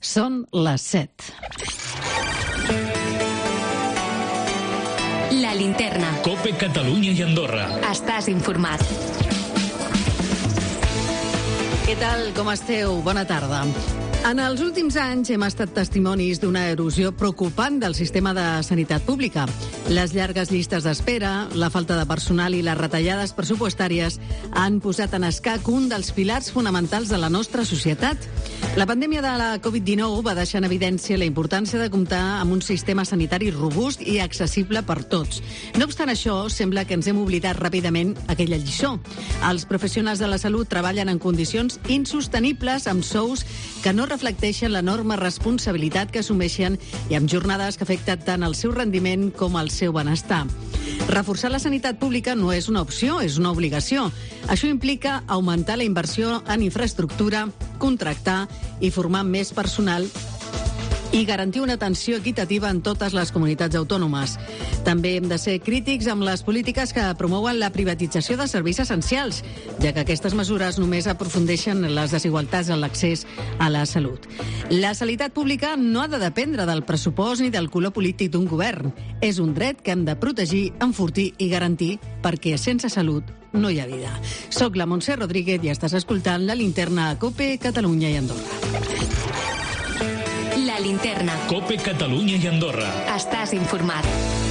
Són les 7. La linterna. COPE Catalunya i Andorra. Estàs informat. Què tal, com esteu? Bona tarda. En els últims anys hem estat testimonis d'una erosió preocupant del sistema de sanitat pública. Les llargues llistes d'espera, la falta de personal i les retallades pressupostàries han posat en escac un dels pilars fonamentals de la nostra societat. La pandèmia de la Covid-19 va deixar en evidència la importància de comptar amb un sistema sanitari robust i accessible per tots. No obstant això, sembla que ens hem oblidat ràpidament aquella lliçó. Els professionals de la salut treballen en condicions insostenibles amb sous que no reflecteixen l'enorme responsabilitat que assumeixen i amb jornades que afecten tant el seu rendiment com el seu benestar. Reforçar la sanitat pública no és una opció, és una obligació. Això implica augmentar la inversió en infraestructura, contractar i formar més personal i garantir una atenció equitativa en totes les comunitats autònomes. També hem de ser crítics amb les polítiques que promouen la privatització de serveis essencials, ja que aquestes mesures només aprofundeixen les desigualtats en l'accés a la salut. La sanitat pública no ha de dependre del pressupost ni del color polític d'un govern. És un dret que hem de protegir, enfortir i garantir, perquè sense salut no hi ha vida. Soc la Montse Rodríguez i estàs escoltant la linterna a COPE Catalunya i Andorra. La linterna. COPE Catalunya i Andorra. Estàs informat.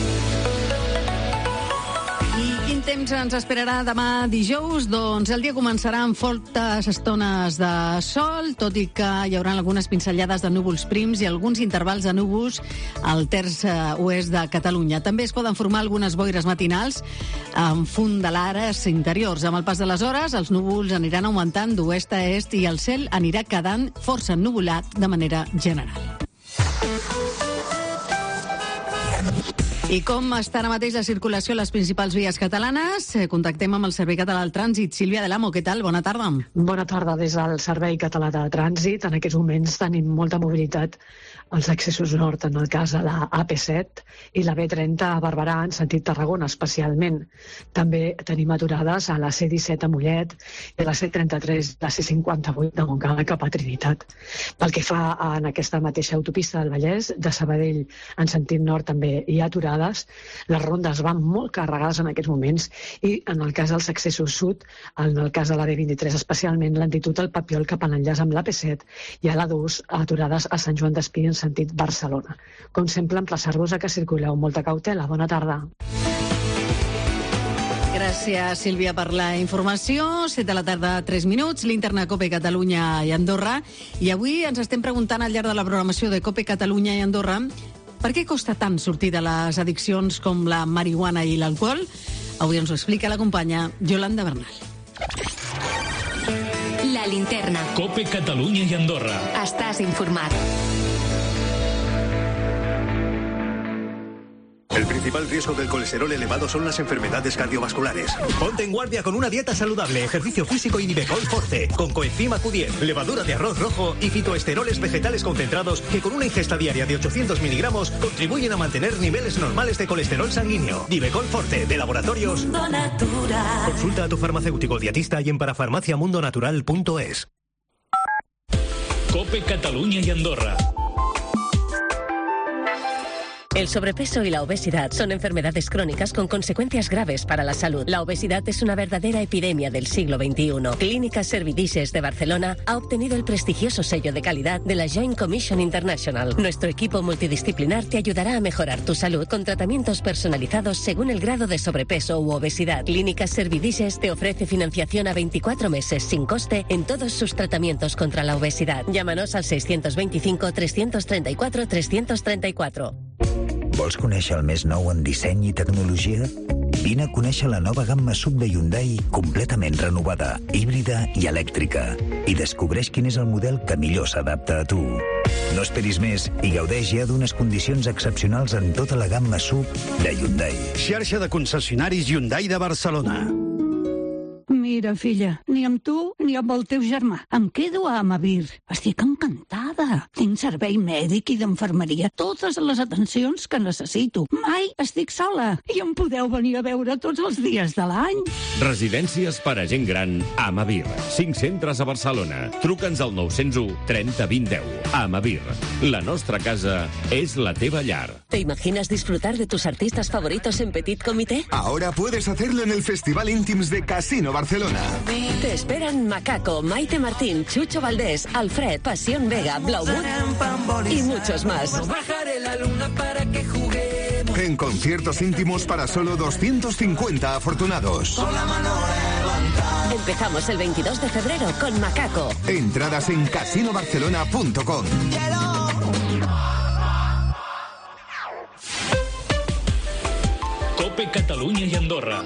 I quin temps ens esperarà demà dijous? Doncs el dia començarà amb fortes estones de sol, tot i que hi haurà algunes pinzellades de núvols prims i alguns intervals de núvols al terç oest de Catalunya. També es poden formar algunes boires matinals en fondalades interiors. Amb el pas de les hores, els núvols aniran augmentant d'oest a est i el cel anirà quedant força ennuvolat de manera general. I com està ara mateix la circulació a les principals vies catalanes? Contactem amb el Servei Català del Trànsit. Sílvia Delamo, què tal? Bona tarda. Bona tarda des del Servei Català de Trànsit. En aquests moments tenim molta mobilitat als accessos nord, en el cas de la AP7 i la B30 a Barberà, en sentit Tarragona, especialment. També tenim aturades a la C17 a Mollet i a la C33, la C58 de Montcada cap a Trinitat. Pel que fa en aquesta mateixa autopista del Vallès, de Sabadell en sentit nord també hi ha aturades. Les rondes van molt carregades en aquests moments i en el cas dels accessos sud, en el cas de la B23 especialment, lentitud al Papiol cap a l'enllaç amb l'AP7 i a l'A2 aturades a Sant Joan d'Espí en sentit Barcelona. Com sempre, emplaçar-vos a que circuleu amb molta cautela. Bona tarda. Gràcies, Sílvia, per la informació. 7 de la tarda, 3 minuts, linterna COPE Catalunya i Andorra. I avui ens estem preguntant al llarg de la programació de COPE Catalunya i Andorra per què costa tant sortir de les addiccions com la marihuana i l'alcohol? Avui ens ho explica la companya Yolanda Bernal. La linterna. COPE Catalunya i Andorra. Estàs informat. El principal riesgo del colesterol elevado son las enfermedades cardiovasculares. Ponte en guardia con una dieta saludable, ejercicio físico y Nivecol Forte, con coenzima Q10, levadura de arroz rojo y fitoesteroles vegetales concentrados que con una ingesta diaria de 800 miligramos contribuyen a mantener niveles normales de colesterol sanguíneo. Nivecol Forte, de Laboratorios Mundo Natural. Consulta a tu farmacéutico dietista y en parafarmaciamundonatural.es. COPE Catalunya i Andorra. El sobrepeso y la obesidad son enfermedades crónicas con consecuencias graves para la salud. La obesidad es una verdadera epidemia del siglo XXI. Clínica Servidices de Barcelona ha obtenido el prestigioso sello de calidad de la Joint Commission International. Nuestro equipo multidisciplinar te ayudará a mejorar tu salud con tratamientos personalizados según el grado de sobrepeso u obesidad. Clínica Servidices te ofrece financiación a 24 meses sin coste en todos sus tratamientos contra la obesidad. Llámanos al 625 334 334. Vols conèixer el més nou en disseny i tecnologia? Vine a conèixer la nova gamma SUV de Hyundai completament renovada, híbrida i elèctrica. I descobreix quin és el model que millor s'adapta a tu. No esperis més i gaudeix ja d'unes condicions excepcionals en tota la gamma SUV de Hyundai. Xarxa de concessionaris Hyundai de Barcelona. Mi mira, filla, ni amb tu ni amb el teu germà. Em quedo a Amavir. Estic encantada. Tinc servei mèdic i d'infermeria, totes les atencions que necessito. Mai estic sola i em podeu venir a veure tots els dies de l'any. Residències per a gent gran Amavir. 5 centres a Barcelona. Truca'ns al 901 30 20 10. Amavir. La nostra casa és la teva llar. ¿Te imaginas disfrutar de tus artistas favoritos en Petit Comité? Ahora puedes hacerlo en el Festival Íntims de Casino Barcelona. Te esperan Macaco, Maite Martín, Chucho Valdés, Alfred, Pasión Vega, Blaumut y muchos más. En conciertos íntimos para solo 250 afortunados. Empezamos el 22 de febrero con Macaco. Entradas en casinobarcelona.com. COPE Catalunya i Andorra.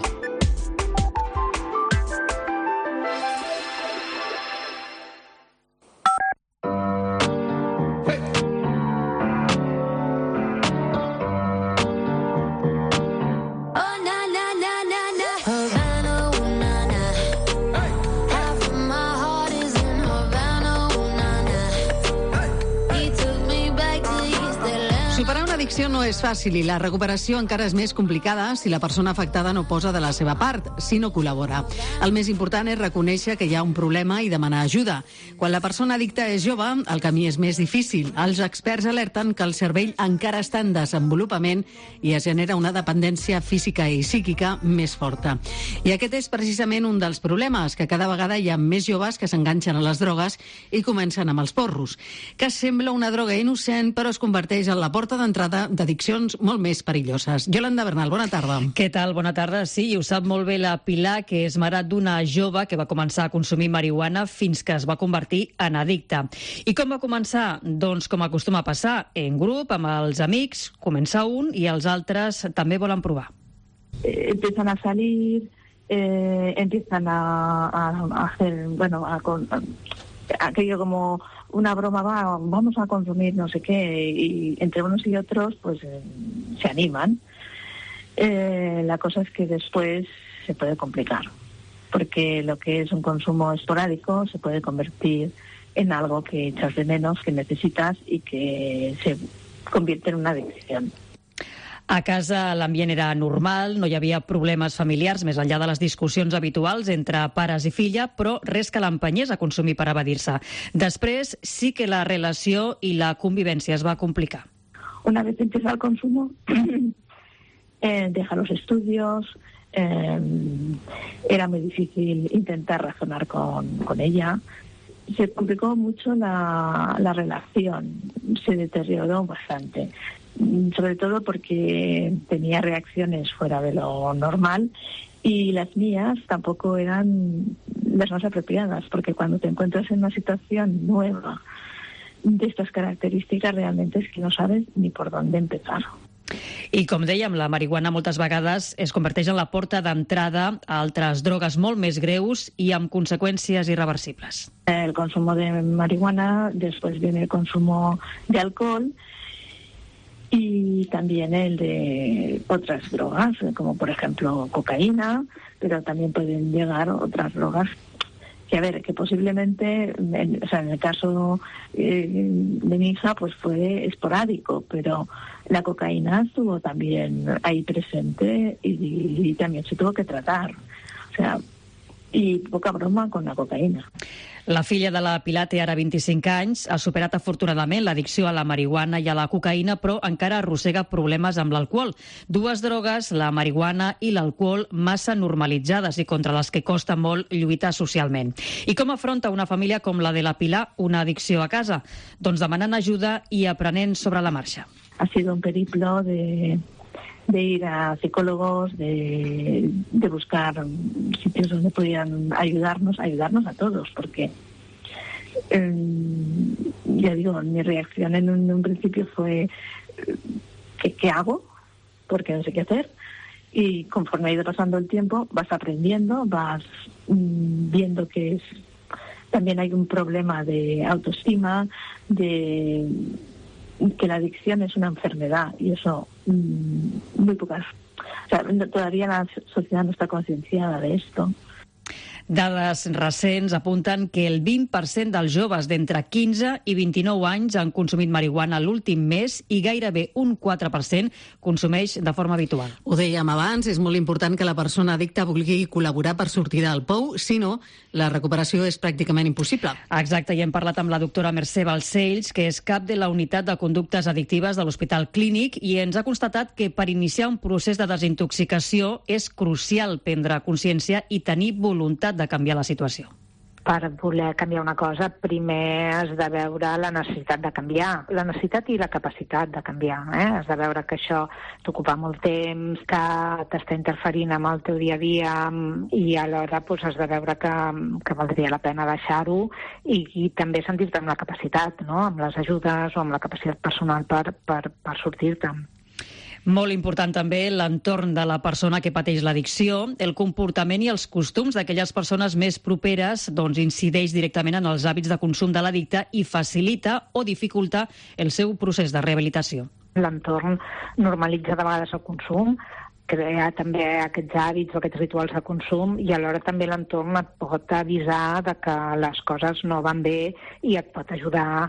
No és fàcil i la recuperació encara és més complicada si la persona afectada no posa de la seva part, si no col·labora. El més important és reconèixer que hi ha un problema i demanar ajuda. Quan la persona addicta és jove, el camí és més difícil. Els experts alerten que el cervell encara està en desenvolupament i es genera una dependència física i psíquica més forta. I aquest és precisament un dels problemes, que cada vegada hi ha més joves que s'enganxen a les drogues i comencen amb els porros, que sembla una droga innocent però es converteix en la porta d'entrada d'addiccions molt més perilloses. Yolanda Bernal, bona tarda. Què tal? Bona tarda. Sí, i ho sap molt bé la Pilar, que és mare d'una jove que va començar a consumir marihuana fins que es va convertir en addicta. I com va començar? Doncs com acostuma a passar, en grup, amb els amics, comença un i els altres també volen provar. Empiezan a salir, empiezan a hacer, aquello como una broma, vamos a consumir no sé qué, y entre unos y otros pues se animan. La cosa es que después se puede complicar, porque lo que es un consumo esporádico se puede convertir en algo que echas de menos, que necesitas y que se convierte en una adicción. A casa l'ambient era normal, no hi havia problemes familiars més enllà de les discussions habituals entre pares i filla, però res que l'empenyés a consumir per evadir-se. Després sí que la relació i la convivència es va complicar. Una vez empieza el consumo, deja los estudios, era muy difícil intentar razonar con ella. Se complicó mucho la relación, se deterioró bastante. Sobre todo porque tenía reacciones fuera de lo normal y las mías tampoco eran las más apropiadas, porque cuando te encuentras en una situación nueva de estas características realmente es que no sabes ni por dónde empezar. I com dèiem, la marihuana moltes vegades es converteix en la porta d'entrada a altres drogues molt més greus i amb conseqüències irreversibles. El consumo de marihuana, después viene el consumo de alcohol y también el de otras drogas, como por ejemplo cocaína, pero también pueden llegar otras drogas que posiblemente, en el caso de mi hija, pues fue esporádico, pero la cocaína estuvo también ahí presente y también se tuvo que tratar. O sea, i poca broma con la cocaïna. La filla de la Pilar té ara 25 anys, ha superat afortunadament l'addicció a la marihuana i a la cocaïna, però encara arrossega problemes amb l'alcohol. Dues drogues, la marihuana i l'alcohol, massa normalitzades i contra les que costa molt lluitar socialment. I com afronta una família com la de la Pilar una addicció a casa? Doncs demanant ajuda i aprenent sobre la marxa. Ha sido un periplo de ir a psicólogos, de buscar sitios donde pudieran ayudarnos a todos, porque ya digo, mi reacción en un principio fue ¿qué hago? Porque no sé qué hacer, y conforme ha ido pasando el tiempo vas aprendiendo, vas viendo que también hay un problema de autoestima, de que la adicción es una enfermedad, y eso muy pocas. O sea, todavía la sociedad no está concienciada de esto. Dades recents apunten que el 20% dels joves d'entre 15 i 29 anys han consumit marihuana l'últim mes i gairebé un 4% consumeix de forma habitual. Ho dèiem abans, és molt important que la persona addicta vulgui col·laborar per sortir del pou, si no, la recuperació és pràcticament impossible. Exacte, i hem parlat amb la doctora Mercè Balcells, que és cap de la unitat de conductes addictives de l'Hospital Clínic, i ens ha constatat que per iniciar un procés de desintoxicació és crucial prendre consciència i tenir voluntat de canviar la situació. Per voler canviar una cosa, primer has de veure la necessitat de canviar, la necessitat i la capacitat de canviar. Has de veure que això t'ocupa molt temps, que t'està interferint amb el teu dia a dia i alhora has de veure que valdria la pena deixar-ho i també sentir-te amb la capacitat, no? Amb les ajudes o amb la capacitat personal per sortir-te'n. Molt important també l'entorn de la persona que pateix l'addicció. El comportament i els costums d'aquelles persones més properes incideix directament en els hàbits de consum de l'addicte i facilita o dificulta el seu procés de rehabilitació. L'entorn normalitza de vegades el consum, crea també aquests hàbits o aquests rituals de consum i alhora també l'entorn et pot avisar de que les coses no van bé i et pot ajudar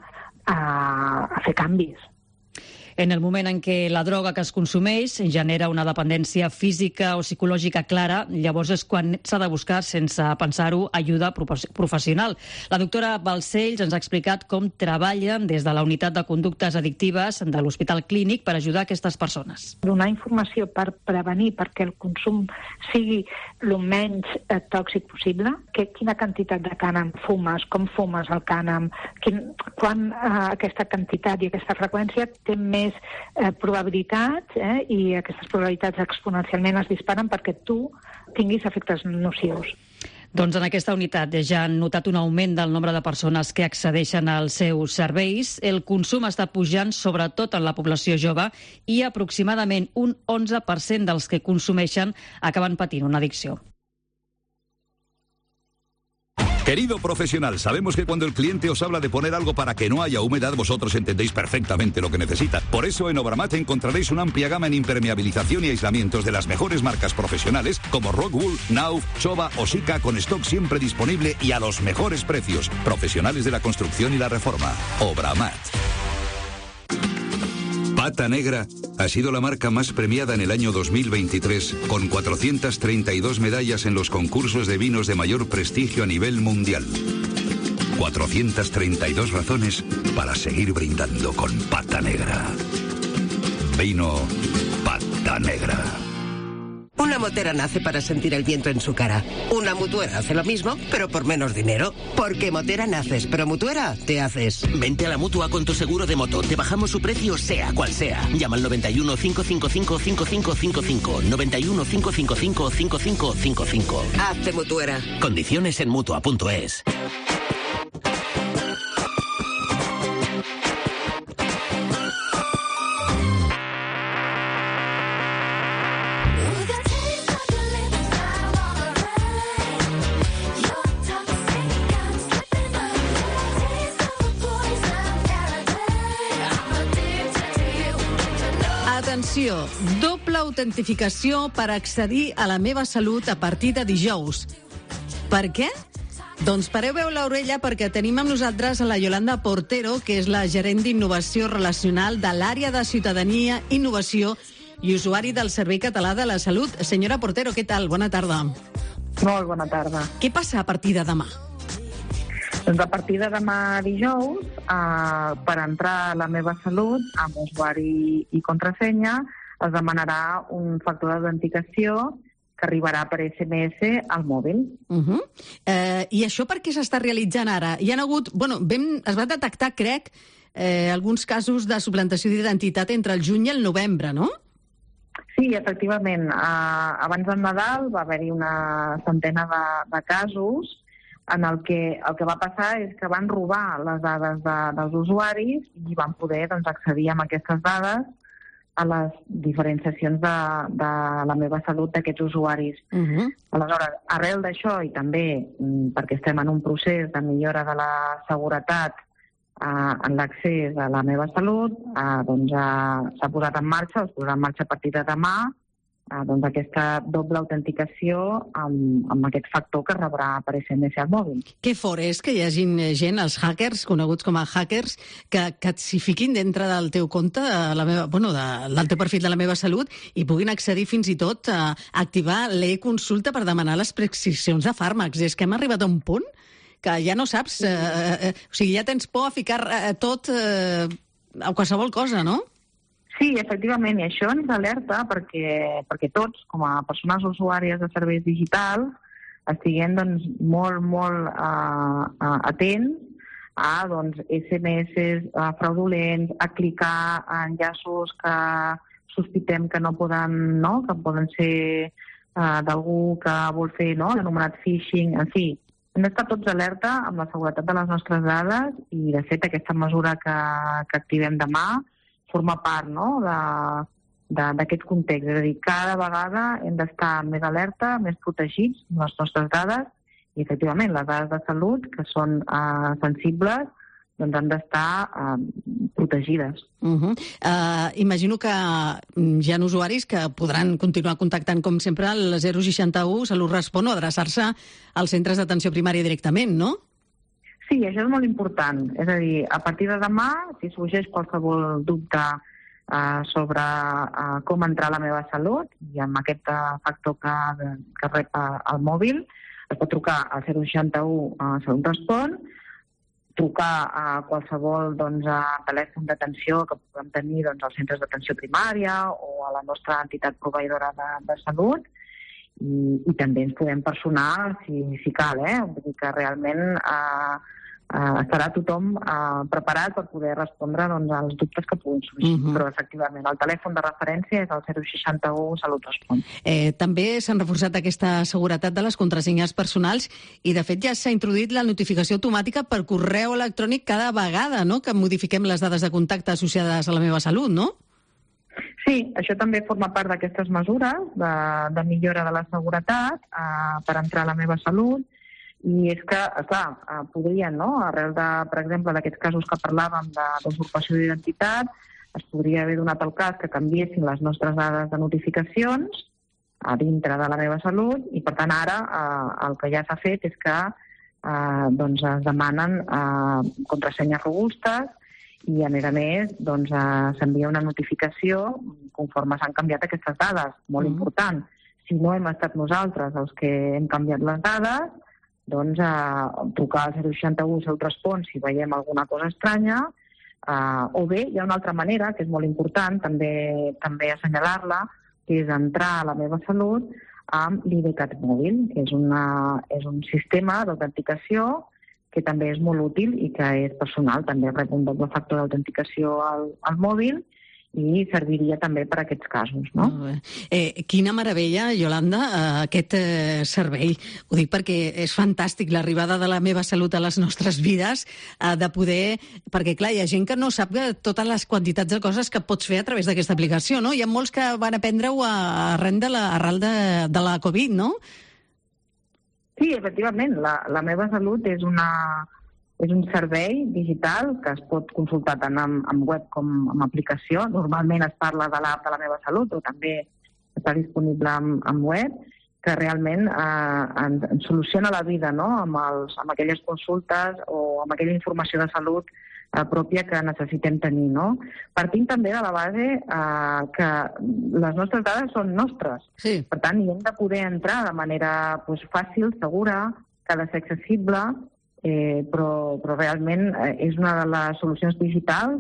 a fer canvis. En el moment en què la droga que es consumeix genera una dependència física o psicològica clara, llavors és quan s'ha de buscar, sense pensar-ho, ajuda professional. La doctora Balcells ens ha explicat com treballen des de la unitat de conductes addictives de l'Hospital Clínic per ajudar aquestes persones. Donar informació per prevenir perquè el consum sigui el menys tòxic possible, quina quantitat de cànem fumes, com fumes el cànem, quan aquesta quantitat i aquesta freqüència té més probabilitats i aquestes probabilitats exponencialment es disparen perquè tu tinguis efectes nocius. Doncs en aquesta unitat ja han notat un augment del nombre de persones que accedeixen als seus serveis. El consum està pujant sobretot en la població jove i aproximadament un 11% dels que consumeixen acaben patint una addicció. Querido profesional, sabemos que cuando el cliente os habla de poner algo para que no haya humedad, vosotros entendéis perfectamente lo que necesita. Por eso en Obramat encontraréis una amplia gama en impermeabilización y aislamientos de las mejores marcas profesionales como Rockwool, Nauf, Chova o Sika, con stock siempre disponible y a los mejores precios. Profesionales de la construcción y la reforma. Obramat. Pata Negra ha sido la marca más premiada en el año 2023, con 432 medallas en los concursos de vinos de mayor prestigio a nivel mundial. 432 razones para seguir brindando con Pata Negra. Vino Pata Negra. Una motera nace para sentir el viento en su cara. Una mutuera hace lo mismo, pero por menos dinero. Porque motera naces, pero mutuera te haces. Vente a la Mutua con tu seguro de moto. Te bajamos su precio sea cual sea. Llama al 91 555 5555. 91 555 5555. Hazte mutuera. Condiciones en Mutua.es. Atenció, doble autentificació per accedir a La Meva Salut a partir de dijous. Per què? Doncs pareu l'orella perquè tenim amb nosaltres a la Yolanda Portero, que és la gerent d'innovació relacional de l'àrea de ciutadania, innovació i usuari del Servei Català de la Salut. Senyora Portero, què tal? Bona tarda. Molt bona tarda. Què passa a partir de demà? Doncs a partir de demà dijous, per entrar a La Meva Salut, amb usuari i contrasenya, es demanarà un factor d'autenticació que arribarà per SMS al mòbil. I això per què s'està realitzant ara? Hi ha hagut, es va detectar, crec, alguns casos de suplantació d'identitat entre el juny i el novembre, no? Sí, efectivament. Abans del Nadal va haver-hi una centena de casos en el que va passar és que van robar les dades dels usuaris i van poder accedir a aquestes dades a les diferents sessions de La Meva Salut d'aquests usuaris. Aleshores, arrel d'això i també perquè estem en un procés de millora de la seguretat en l'accés a La Meva Salut, s'ha posat en marxa, es posarà en marxa a partir de demà, doncs aquesta doble autenticació amb aquest factor que rebrà per SMS al mòbil. Que fort és que hi hagi gent, els hackers, coneguts com a hackers, que s'hi fiquin dintre del teu compte, del teu perfil de La Meva Salut, i puguin accedir fins i tot a activar l'e-consulta per demanar les prescripcions de fàrmacs. És que hem arribat a un punt que ja no saps... o sigui, ja tens por a ficar tot a qualsevol cosa, no? Sí, efectivament, i això ens alerta perquè tots, com a persones usuàries de serveis digitals, estiguem doncs, molt atents a SMS fraudulents, a clicar en enllaços que sospitem que no poden, que poden ser d'algú que vol fer l'anomenat phishing, en fi. Hem d'estar tots alerta amb la seguretat de les nostres dades i, de fet, aquesta mesura que activem demà forma part d'aquest context. És a dir, cada vegada hem d'estar més alerta, més protegits amb les nostres dades i, efectivament, les dades de salut, que són sensibles, doncs han d'estar protegides. Imagino que hi ha usuaris que podran continuar contactant, com sempre, al 061 Salut Respon o adreçar-se als centres d'atenció primària directament, no? Sí, això és molt important. És a dir, a partir de demà, si sorgeix qualsevol dubte sobre com entrar a La Meva Salut, i amb aquest factor que rep al mòbil, es pot trucar al 061 Salut Respon, trucar a qualsevol telèfon d'atenció que puguem tenir als centres d'atenció primària o a la nostra entitat proveïdora de salut, i també ens podem personar si cal, Vull dir que realment estarà tothom preparat per poder respondre als dubtes que puguin sorgir. Però, efectivament, el telèfon de referència és el 061 Salut Respon. També s'han reforçat aquesta seguretat de les contrasenyes personals i, de fet, ja s'ha introduït la notificació automàtica per correu electrònic cada vegada que modifiquem les dades de contacte associades a La Meva Salut, no? Sí, això també forma part d'aquestes mesures de millora de la seguretat per entrar a La Meva Salut, i és que, esclar, podrien, arrel per exemple, d'aquests casos que parlàvem d'usurpació d'identitat, es podria haver donat el cas que canviessin les nostres dades de notificacions a dintre de La Meva Salut, i per tant ara el que ja s'ha fet és que es demanen contrasenyes robustes, i, a més, s'envia una notificació conforme s'han canviat aquestes dades. Molt important. Si no hem estat nosaltres els que hem canviat les dades, trucar al 061 Salut Respon si veiem alguna cosa estranya, o bé hi ha una altra manera, que és molt important també assenyalar-la, que és entrar a La Meva Salut amb l'IDCAT mòbil, que és un sistema d'autenticació que també és molt útil i que és personal, també rep un doble factor d'autenticació al mòbil i serviria també per a aquests casos, no? Quina meravella, Yolanda, aquest servei. Ho dic perquè és fantàstic l'arribada de La Meva Salut a les nostres vides, de poder... Perquè, clar, hi ha gent que no sap totes les quantitats de coses que pots fer a través d'aquesta aplicació, no? Hi ha molts que van aprendre-ho arrel de la Covid, no? Sí, efectivament. La Meva Salut és un servei digital que es pot consultar tant en web com en aplicació. Normalment es parla de l'app de La Meva Salut, però també està disponible en web, que realment ens soluciona la vida, no?, amb aquelles consultes o amb aquella informació de salut pròpia que necessitem tenir, no? Partim també de la base que les nostres dades són nostres. Sí. Per tant, hi hem de poder entrar de manera fàcil, segura, que ha de ser accessible, però realment és una de les solucions digitals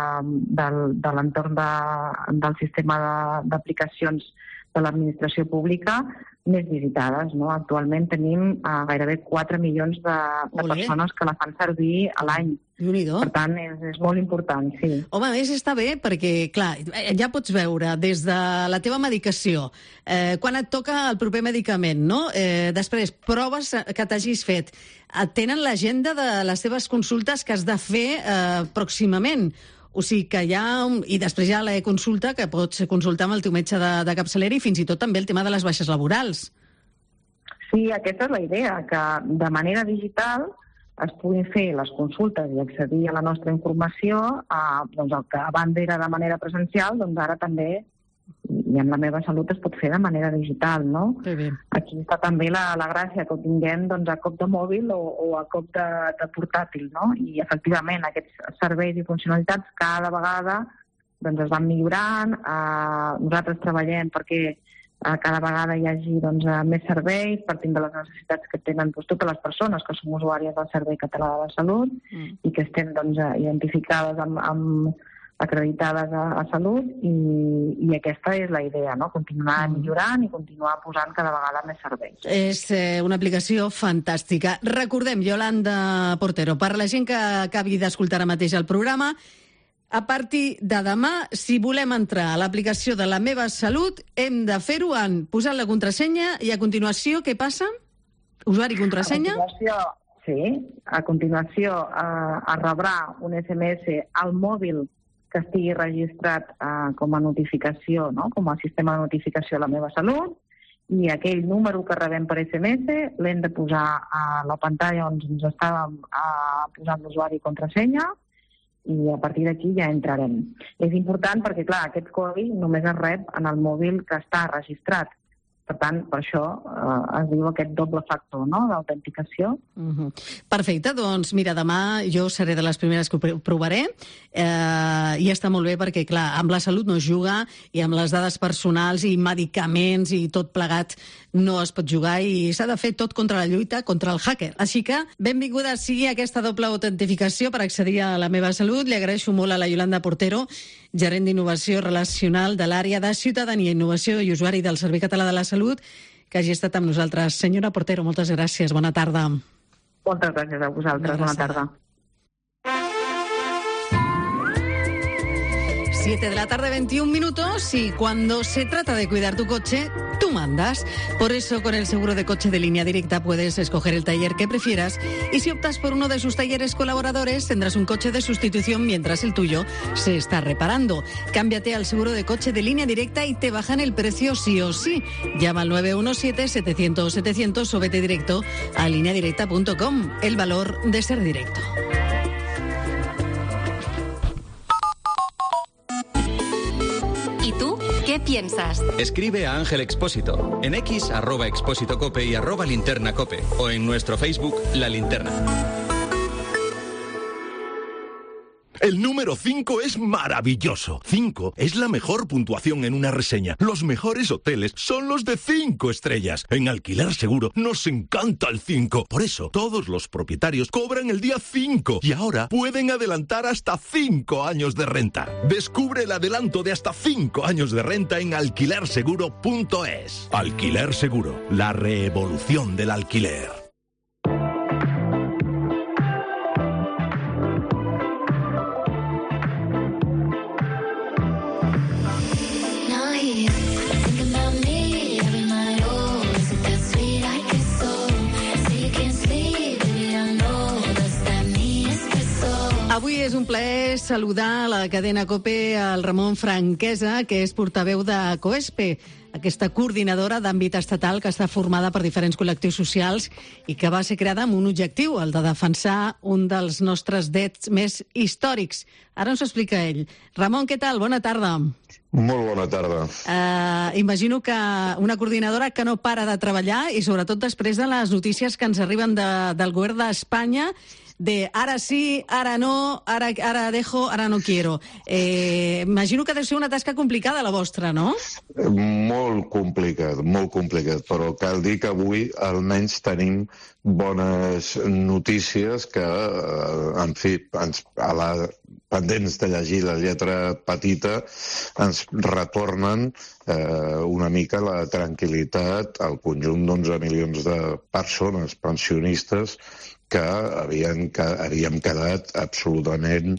de l'entorn del sistema d'aplicacions de l'administració pública més visitades, no? Actualment tenim gairebé 4 milions de persones que la fan servir a l'any. Per tant, és molt important, sí. Home, a més està bé perquè, clar, ja pots veure des de la teva medicació, quan et toca el proper medicament, no? Després, proves que t'hagis fet. Tenen l'agenda de les teves consultes que has de fer pròximament. O sigui que hi ha... I després hi ha la consulta que pots consultar amb el teu metge de capçalera i fins i tot també el tema de les baixes laborals. Sí, aquesta és la idea, que de manera digital es puguin fer les consultes i accedir a la nostra informació, el que abans era de manera presencial, doncs ara també amb la meva salut es pot fer de manera digital, no? Aquí està també la gràcia, que ho tinguem a cop de mòbil o a cop de portàtil, no? I efectivament aquests serveis i funcionalitats cada vegada es van millorant. Nosaltres treballem perquè cada vegada hi hagi més serveis partint de les necessitats que tenen totes les persones que som usuàries del Servei Català de la Salut i que estem identificades acreditades a Salut, i aquesta és la idea, no? Continuar millorant i continuar posant cada vegada més serveis. És una aplicació fantàstica. Recordem, Yolanda Portero, per la gent que acabi d'escoltar ara mateix el programa, a partir de demà, si volem entrar a l'aplicació de La Meva Salut, hem de fer-ho en posant la contrasenya i a continuació, què passa? Usuari i contrasenya? A continuació es rebrà un SMS al mòbil que estigui registrat com a notificació, no? Com a sistema de notificació a La Meva Salut, i aquell número que rebem per SMS l'hem de posar a la pantalla on ens estàvem posant l'usuari i contrasenya, i a partir d'aquí ja entrarem. És important perquè, clar, aquest codi només es rep en el mòbil que està registrat. Per tant, per això es diu aquest doble factor, no?, d'autenticació. Perfecte, doncs mira, demà jo seré de les primeres que ho provaré, i està molt bé perquè, clar, amb la salut no es juga, i amb les dades personals i medicaments i tot plegat no es pot jugar, i s'ha de fer tot contra la lluita contra el hacker. Així que benvinguda sigui aquesta doble autentificació per accedir a La Meva Salut. Li agraeixo molt a la Yolanda Portero, gerent d'innovació relacional de l'àrea de Ciutadania, Innovació i Usuari del Servei Català de la Salut, que hagi estat amb nosaltres. Senyora Portero, moltes gràcies. Bona tarda. Moltes gràcies a vosaltres. Bona tarda. 7 de la tarde, 21 minutos, y cuando se trata de cuidar tu coche, tú mandas. Por eso, con el seguro de coche de Línea Directa puedes escoger el taller que prefieras, y si optas por uno de sus talleres colaboradores, tendrás un coche de sustitución mientras el tuyo se está reparando. Cámbiate al seguro de coche de Línea Directa y te bajan el precio sí o sí. Llama al 917-700-700 o vete directo a lineadirecta.com. El valor de ser directo. ¿Qué piensas? Escribe a Ángel Expósito en X @expósitocope y @linternacope, o en nuestro Facebook La Linterna. El número 5 es maravilloso. 5 es la mejor puntuación en una reseña. Los mejores hoteles son los de 5 estrellas. En Alquiler Seguro nos encanta el 5. Por eso, todos los propietarios cobran el día 5 y ahora pueden adelantar hasta 5 años de renta. Descubre el adelanto de hasta 5 años de renta en alquilerseguro.es. Alquiler Seguro, la revolución del alquiler. Avui és un plaer saludar a la cadena COPE al Ramon Franquesa, que és portaveu de COESPE, aquesta coordinadora d'àmbit estatal que està formada per diferents col·lectius socials i que va ser creada amb un objectiu, el de defensar un dels nostres drets més històrics. Ara ens ho explica ell. Ramon, què tal? Bona tarda. Molt bona tarda. Imagino que una coordinadora que no para de treballar, i sobretot després de les notícies que ens arriben del govern d'Espanya, de ara sí, ara no, ara dejo, ara no quiero. Imagino que deu ser una tasca complicada la vostra, no? Molt complicat, però cal dir que avui almenys tenim bones notícies que, en fi, pendents de llegir la lletra petita, ens retornen una mica la tranquil·litat al conjunt d'11 milions de persones pensionistes que havíem quedat absolutament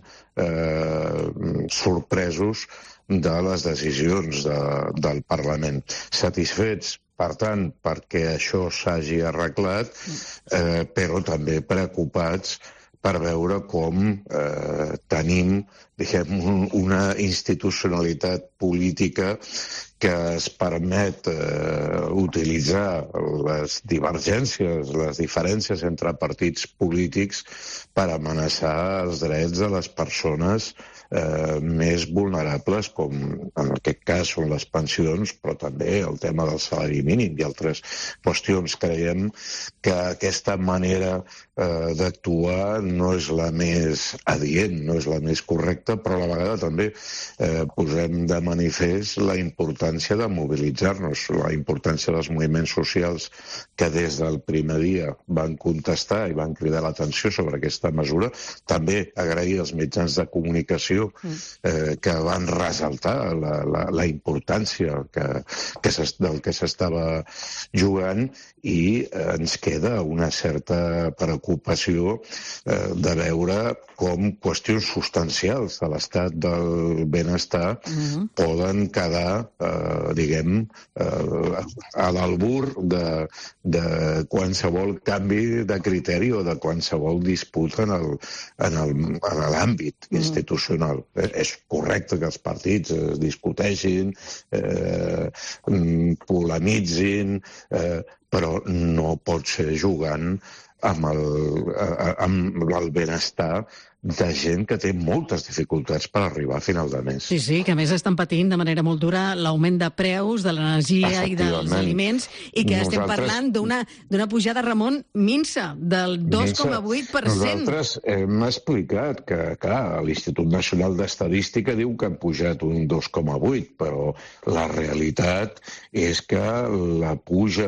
sorpresos de les decisions del Parlament. Satisfets, per tant, perquè això s'hagi arreglat, però també preocupats per veure com tenim, una institucionalitat política que es permet utilitzar les divergències, les diferències entre partits polítics per amenaçar els drets de les persones més vulnerables, com en aquest cas són les pensions, però també el tema del salari mínim i altres qüestions. Creiem que aquesta manera d'actuar no és la més adient, no és la més correcta, però a la vegada també posem de manifest la importància de mobilitzar-nos, la importància dels moviments socials que des del primer dia van contestar i van cridar l'atenció sobre aquesta mesura. També agrair als mitjans de comunicació que van ressaltar la importància del que s'estava jugant, i ens queda una certa preocupació de veure com qüestions substancials de l'estat del benestar poden quedar, diguem, a l'albur de qualsevol canvi de criteri o de qualsevol disputa en l'àmbit institucional. És correcte que els partits es discuteixin, polemitzin, però no pot ser jugant amb el benestar de gent que té moltes dificultats per arribar a final de mes. Sí, que a més estan patint de manera molt dura l'augment de preus de l'energia i dels aliments, i que estem parlant d'una pujada, Ramon, minsa, del 2,8%. Nosaltres hem explicat que, clar, l'Institut Nacional d'Estadística diu que han pujat un 2,8%, però la realitat és que la puja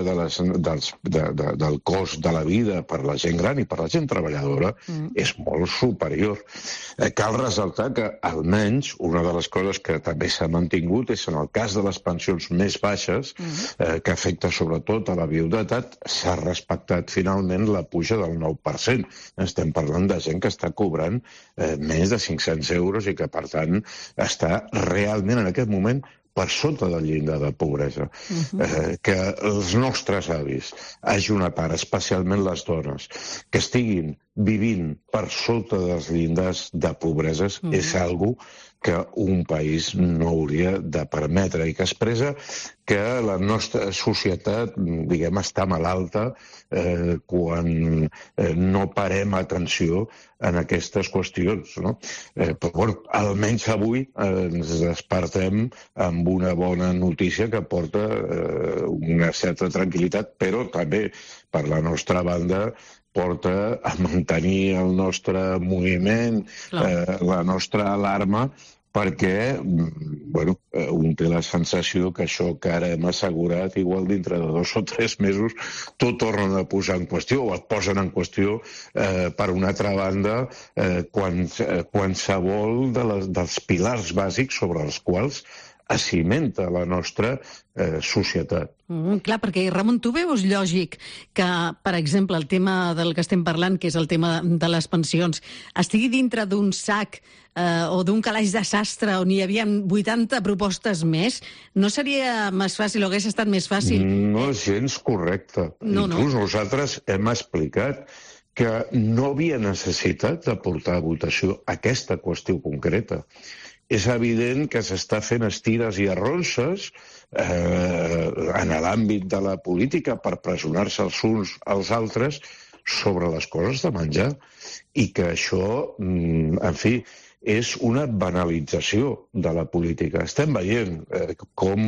del cost de la vida per la gent gran i per la gent treballadora és molt superior. Cal ressaltar que, almenys, una de les coses que també s'ha mantingut és, en el cas de les pensions més baixes, que afecta sobretot a la viudetat, s'ha respectat finalment la puja del 9%. Estem parlant de gent que està cobrant més de 500 euros i que, per tant, està realment en aquest moment per sota del llindar de pobresa. Que els nostres avis, hagi una part, especialment les dones, que estiguin vivint per sota dels llindars de pobreses és algo que un país no hauria de permetre, i que expressa que la nostra societat, diguem, està malalta quan no parem atenció en aquestes qüestions, no? Però, bueno, almenys avui ens despertem amb una bona notícia que porta una certa tranquil·litat, però també, per la nostra banda, porta a mantenir el nostre moviment, la nostra alarma, perquè un té la sensació que això que ara hem assegurat, igual dintre de 2 o 3 mesos, tot tornen a posar en qüestió, o es posen en qüestió, per una altra banda, qualsevol dels pilars bàsics sobre els quals es cimenta la nostra societat. Clar, perquè, Ramon, tu veus lògic que, per exemple, el tema del que estem parlant, que és el tema de les pensions, estigui dintre d'un sac o d'un calaix de sastre on hi havia 80 propostes més? No seria més fàcil, o hagués estat més fàcil? No és gens correcte. Inclús nosaltres hem explicat que no havia necessitat de portar a votació aquesta qüestió concreta. És evident que s'està fent estires i arronses en l'àmbit de la política per pressionar-se els uns als altres sobre les coses de menjar, i que això, en fi, és una banalització de la política. Estem veient com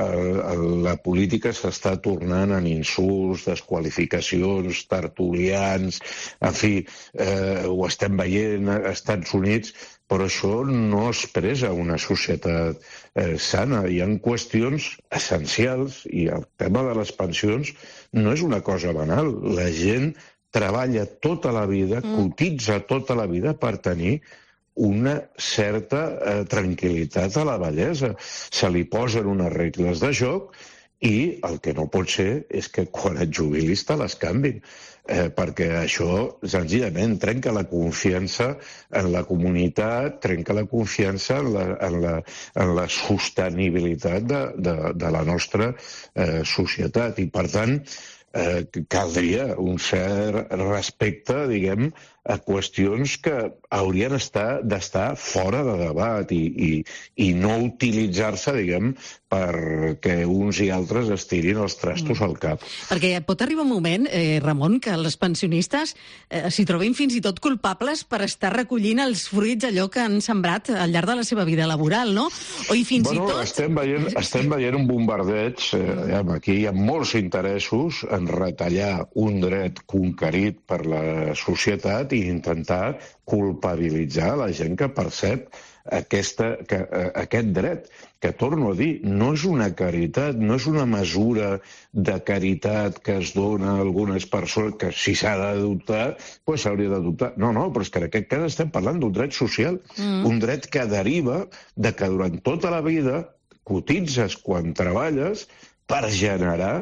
la política s'està tornant en insults, desqualificacions, tertulians, en fi, ho estem veient als Estats Units, però això no expressa una societat sana. Hi ha qüestions essencials, i el tema de les pensions no és una cosa banal. La gent treballa tota la vida, cotitza tota la vida per tenir una certa tranquil·litat a la vellesa. Se li posen unes regles de joc, i el que no pot ser és que quan et jubilis te les canvin, perquè això senzillament trenca la confiança en la comunitat, trenca la confiança en la sostenibilitat de la nostra societat, i per tant caldria un cert respecte, diguem, a qüestions que haurien d'estar fora de debat i no utilitzar-se, diguem, perquè uns i altres es tirin els trastos al cap. Perquè pot arribar un moment, Ramon, que els pensionistes s'hi trobin fins i tot culpables per estar recollint els fruits, allò que han sembrat al llarg de la seva vida laboral, no? O i fins i tot... Estem veient un bombardeig. Aquí hi ha molts interessos en retallar un dret conquerit per la societat i intentar culpabilitzar la gent que percep aquest dret, que torno a dir, no és una caritat, no és una mesura de caritat que es dona a algunes persones, que si s'ha d'adoptar, doncs s'hauria d'adoptar. No, però és que en aquest cas estem parlant d'un dret social, un dret que deriva de que durant tota la vida cotitzes quan treballes per generar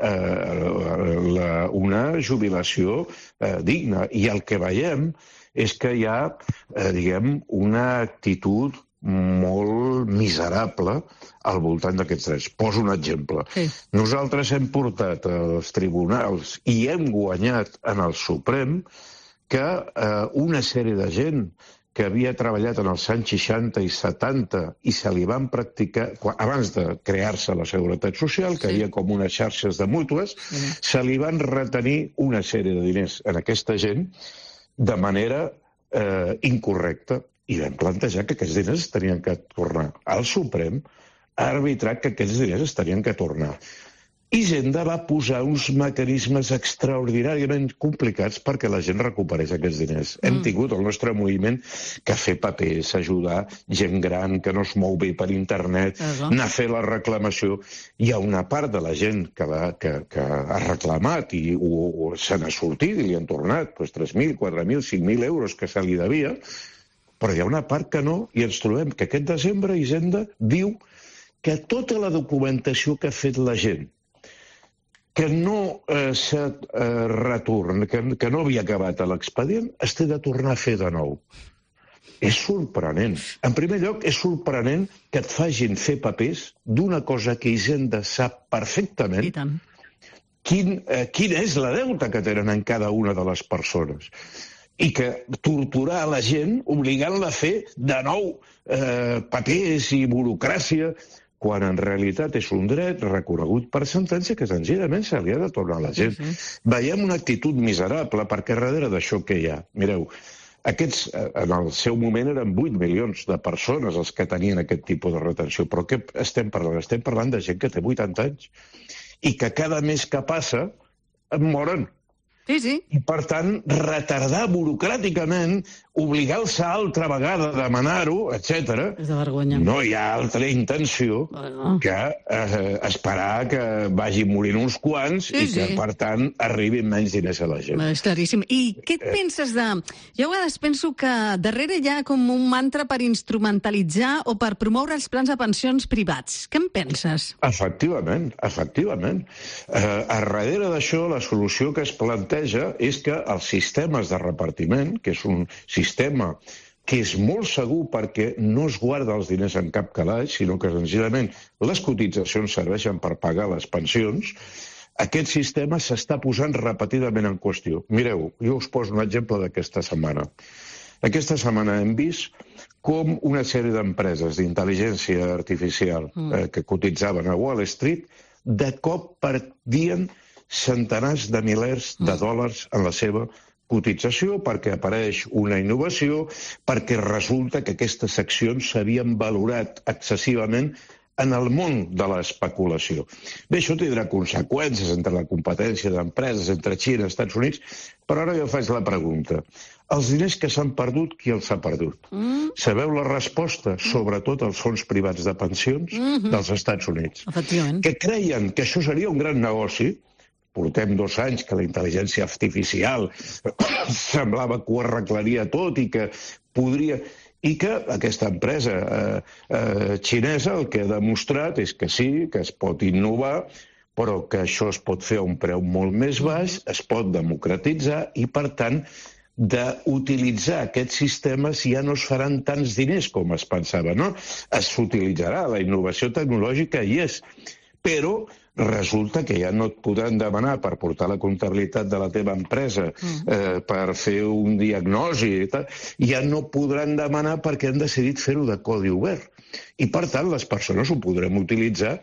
una jubilació digna. I el que veiem és que hi ha, diguem, una actitud molt miserable al voltant d'aquests drets. Poso un exemple. Sí. Nosaltres hem portat als tribunals i hem guanyat en el Suprem que una sèrie de gent que havia treballat en els anys 60 i 70 i se li van practicar, abans de crear-se la Seguretat Social, que hi havia com unes xarxes de mútues, se li van retenir una sèrie de diners en aquesta gent de manera incorrecta, i vam plantejar que aquests diners es tenien que tornar. El Suprem ha arbitrat que aquests diners es tenien que tornar. Hisenda va posar uns mecanismes extraordinàriament complicats perquè la gent recuperés aquests diners. Hem tingut el nostre moviment que fer papers, ajudar gent gran que no es mou bé per internet, anar a fer la reclamació. Hi ha una part de la gent que ha reclamat i se n'ha sortit i li han tornat 3.000, 4.000, 5.000 euros que se li devia, però hi ha una part que no, i ens trobem que aquest desembre Hisenda diu que tota la documentació que ha fet la gent que no s'ha retornat, que no havia acabat l'expedient, es té de tornar a fer de nou. És sorprenent. En primer lloc, és sorprenent que et facin fer papers d'una cosa que Hisenda sap perfectament quina és la deuta que tenen en cada una de les persones. I que torturar la gent obligant-la a fer de nou papers i burocràcia, quan en realitat és un dret reconegut per sentència que senzillament se li ha de tornar a la gent. Veiem una actitud miserable, perquè darrere d'això què hi ha? Mireu, aquests en el seu moment eren 8 milions de persones els que tenien aquest tipus de retenció, però què estem parlant? Estem parlant de gent que té 80 anys i que cada mes que passa moren. Sí. I, per tant, retardar burocràticament, obligar-se altra vegada a demanar-ho, etc. És de vergonya. No hi ha altra intenció que esperar que vagin morint uns quants i que, per tant, arribin menys diners a la gent. És claríssim. I què et penses de... Jo a vegades penso que darrere hi ha com un mantra per instrumentalitzar o per promoure els plans de pensions privats. Què en penses? Efectivament. A darrere d'això, la solució que es planteja és que els sistemes de repartiment, que és un sistema que és molt segur perquè no es guarda els diners en cap calaix, sinó que senzillament les cotitzacions serveixen per pagar les pensions, aquest sistema s'està posant repetidament en qüestió. Mireu, jo us poso un exemple d'aquesta setmana. Aquesta setmana hem vist com una sèrie d'empreses d'intel·ligència artificial que cotitzaven a Wall Street de cop perdien centenars de milers de dòlars en la seva cotització perquè apareix una innovació, perquè resulta que aquestes accions s'havien valorat excessivament en el món de l'especulació. Bé, això tindrà conseqüències entre la competència d'empreses, entre Xina i Estats Units, però ara jo faig la pregunta. Els diners que s'han perdut, qui els ha perdut? Sabeu la resposta? Sobretot els fons privats de pensions dels Estats Units. Efectivament. Que creien que això seria un gran negoci. Portem 2 anys que la intel·ligència artificial semblava que ho arreglaria tot i que podria... I que aquesta empresa xinesa el que ha demostrat és que sí, que es pot innovar, però que això es pot fer a un preu molt més baix, es pot democratitzar i, per tant, d'utilitzar aquests sistemes ja no es faran tants diners com es pensava, no? S'utilitzarà, la innovació tecnològica hi és, però resulta que ja no et podran demanar per portar la comptabilitat de la teva empresa, per fer un diagnosi i tal, ja no podran demanar perquè han decidit fer-ho de codi obert. I, per tant, les persones ho podrem utilitzar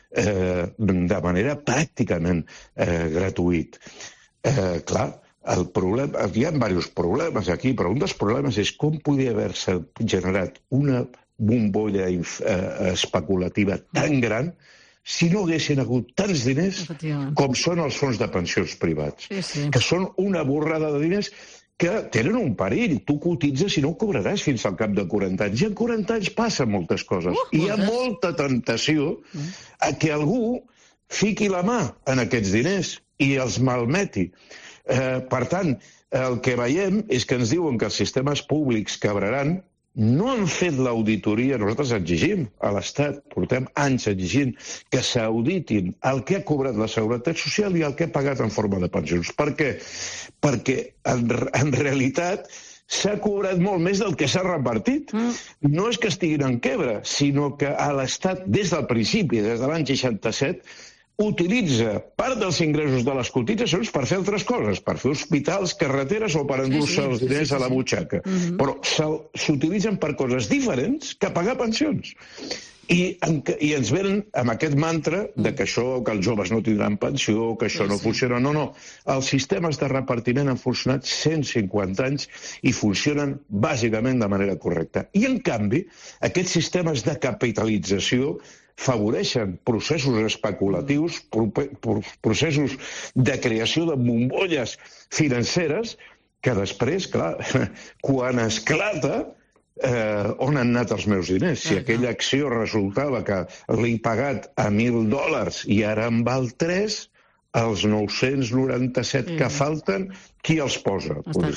de manera pràcticament gratuït. Clar, el problema, hi ha diversos problemes aquí, però un dels problemes és com podia haver-se generat una bombolla especulativa tan gran si no haguessin hagut tants diners com són els fons de pensions privats, que són una borrada de diners que tenen un perill. Tu cotitzes i no ho cobraràs fins al cap de 40 anys. I en 40 anys passen moltes coses. I hi ha molta tentació a que algú fiqui la mà en aquests diners i els malmeti. Per tant, el que veiem és que ens diuen que els sistemes públics quebraran. No han fet l'auditoria, nosaltres exigim a l'Estat, portem anys exigint que s'auditin el que ha cobrat la Seguretat Social i el que ha pagat en forma de pensions. Per què? Perquè en realitat s'ha cobrat molt més del que s'ha repartit. No és que estiguin en quebra, sinó que l'Estat, des del principi, des de l'any 67, utilitza part dels ingressos de les cotitzacions per fer altres coses, per fer hospitals, carreteres o per endur-se els diners a la butxaca. Però s'utilitzen per coses diferents que pagar pensions. I ens venen amb aquest mantra de que això, que els joves no tindran pensió, que això no funciona. No. Els sistemes de repartiment han funcionat 150 anys i funcionen bàsicament de manera correcta. I, en canvi, aquests sistemes de capitalització favoreixen processos especulatius, processos de creació de bombolles financeres que després, clar, quan esclata, on han anat els meus diners? Si aquella acció resultava que l'he pagat a $1.000 i ara en val 3, els 997 que falten, qui els posa?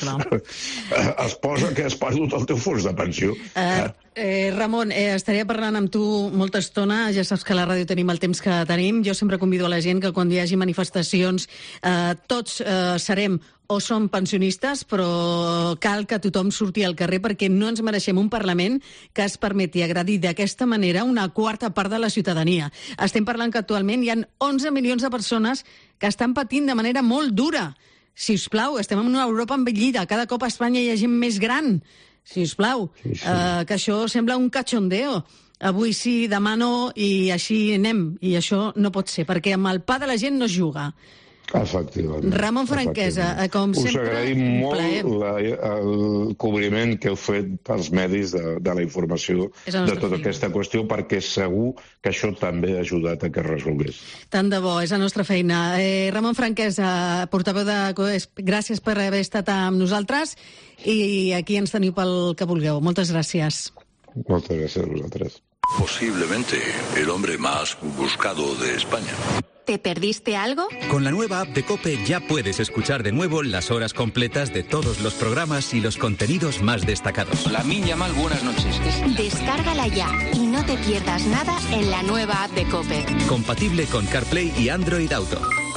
Els posa que has perdut el teu fons de pensió. Ramon, estaria parlant amb tu molta estona. Ja saps que a la ràdio tenim el temps que tenim. Jo sempre convido a la gent que quan hi hagi manifestacions tots serem o som pensionistes, però cal que tothom surti al carrer perquè no ens mereixem un Parlament que es permeti agredir d'aquesta manera una quarta part de la ciutadania. Estem parlant que actualment hi ha 11 milions de persones que estan patint de manera molt dura. Si us plau, estem en una Europa envellida. Cada cop a Espanya hi ha gent més gran. Si us plau, que això sembla un cachondeo. Avui sí, demà no, i així anem. I això no pot ser, perquè amb el pa de la gent no es juga. Efectivament. Ramon Franquesa, com sempre, us agraïm molt el cobriment que heu fet pels medis de la informació de tota aquesta qüestió, perquè segur que això també ha ajudat a que es resolgués. Tant de bo, és la nostra feina. Ramon Franquesa, portaveu de COESP, gràcies per haver estat amb nosaltres i aquí ens teniu pel que vulgueu. Moltes gràcies. Moltes gràcies a vosaltres. Posiblemente el hombre más buscado de España. ¿Te perdiste algo? Con la nueva app de COPE ya puedes escuchar de nuevo las horas completas de todos los programas y los contenidos más destacados. Lamin Yamal, buenas noches. Descárgala ya y no te pierdas nada en la nueva app de COPE. Compatible con CarPlay y Android Auto.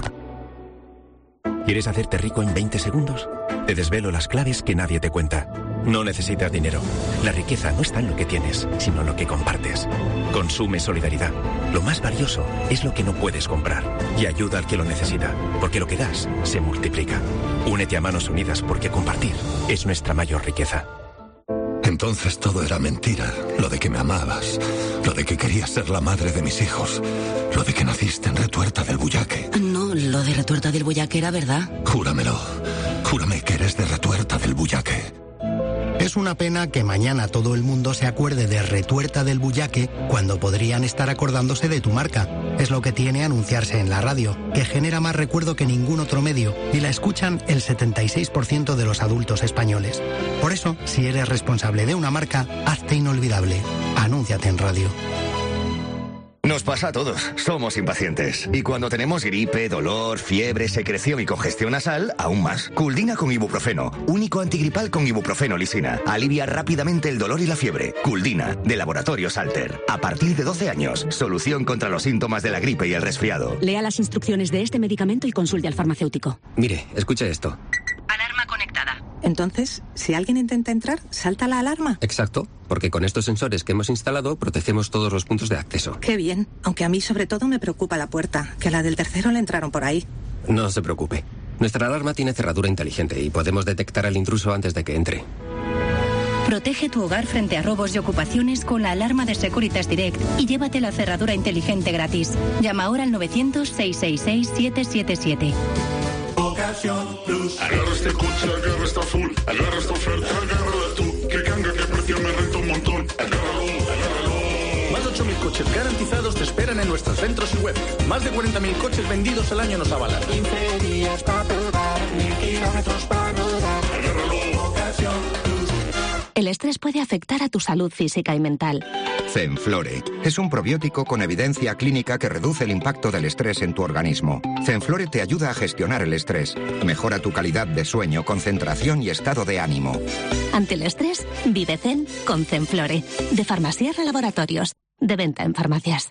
¿Quieres hacerte rico en 20 segundos? Te desvelo las claves que nadie te cuenta. No necesitas dinero. La riqueza no está en lo que tienes, sino en lo que compartes. Consume solidaridad. Lo más valioso es lo que no puedes comprar. Y ayuda al que lo necesita, porque lo que das se multiplica. Únete a Manos Unidas porque compartir es nuestra mayor riqueza. Entonces todo era mentira. Lo de que me amabas, lo de que querías ser la madre de mis hijos, lo de que naciste en Retuerta del Bullaque. No, lo de Retuerta del Bullaque era verdad. Júramelo. Júrame que eres de Retuerta del Bullaque. Es una pena que mañana todo el mundo se acuerde de Retuerta del Bullaque cuando podrían estar acordándose de tu marca. Es lo que tiene anunciarse en la radio, que genera más recuerdo que ningún otro medio y la escuchan el 76% de los adultos españoles. Por eso, si eres responsable de una marca, hazte inolvidable. Anúnciate en radio. Nos pasa a todos, somos impacientes. Y cuando tenemos gripe, dolor, fiebre, secreción y congestión nasal, aún más. Culdina con ibuprofeno, único antigripal con ibuprofeno lisina. Alivia rápidamente el dolor y la fiebre. Culdina, de Laboratorios Alter. A partir de 12 años, solución contra los síntomas de la gripe y el resfriado. Lea las instrucciones de este medicamento y consulte al farmacéutico. Mire, escuche esto. Alarma conectada. Entonces, si alguien intenta entrar, ¿salta la alarma? Exacto, porque con estos sensores que hemos instalado protegemos todos los puntos de acceso. Qué bien, aunque a mí sobre todo me preocupa la puerta, que a la del tercero le entraron por ahí. No se preocupe. Nuestra alarma tiene cerradura inteligente y podemos detectar al intruso antes de que entre. Protege tu hogar frente a robos y ocupaciones con la alarma de Securitas Direct y llévate la cerradura inteligente gratis. Llama ahora al 900-666-777. Agarra este coche, agarra esta full, agarra esta oferta, agárrala tú. Que canga, que precio me renta un montón. Agárralo, agárralo. Más de 8.000 coches garantizados te esperan en nuestros centros y web. Más de 40.000 coches vendidos al año nos avalan. 15 días para probar, 1.000 kilómetros para rodar. Agárralo, Ocasión Plus. El estrés puede afectar a tu salud física y mental. Zenflore es un probiótico con evidencia clínica que reduce el impacto del estrés en tu organismo. Zenflore te ayuda a gestionar el estrés, mejora tu calidad de sueño, concentración y estado de ánimo. Ante el estrés, vive Zen con Zenflore, de Farmasierra Laboratorios, de venta en farmacias.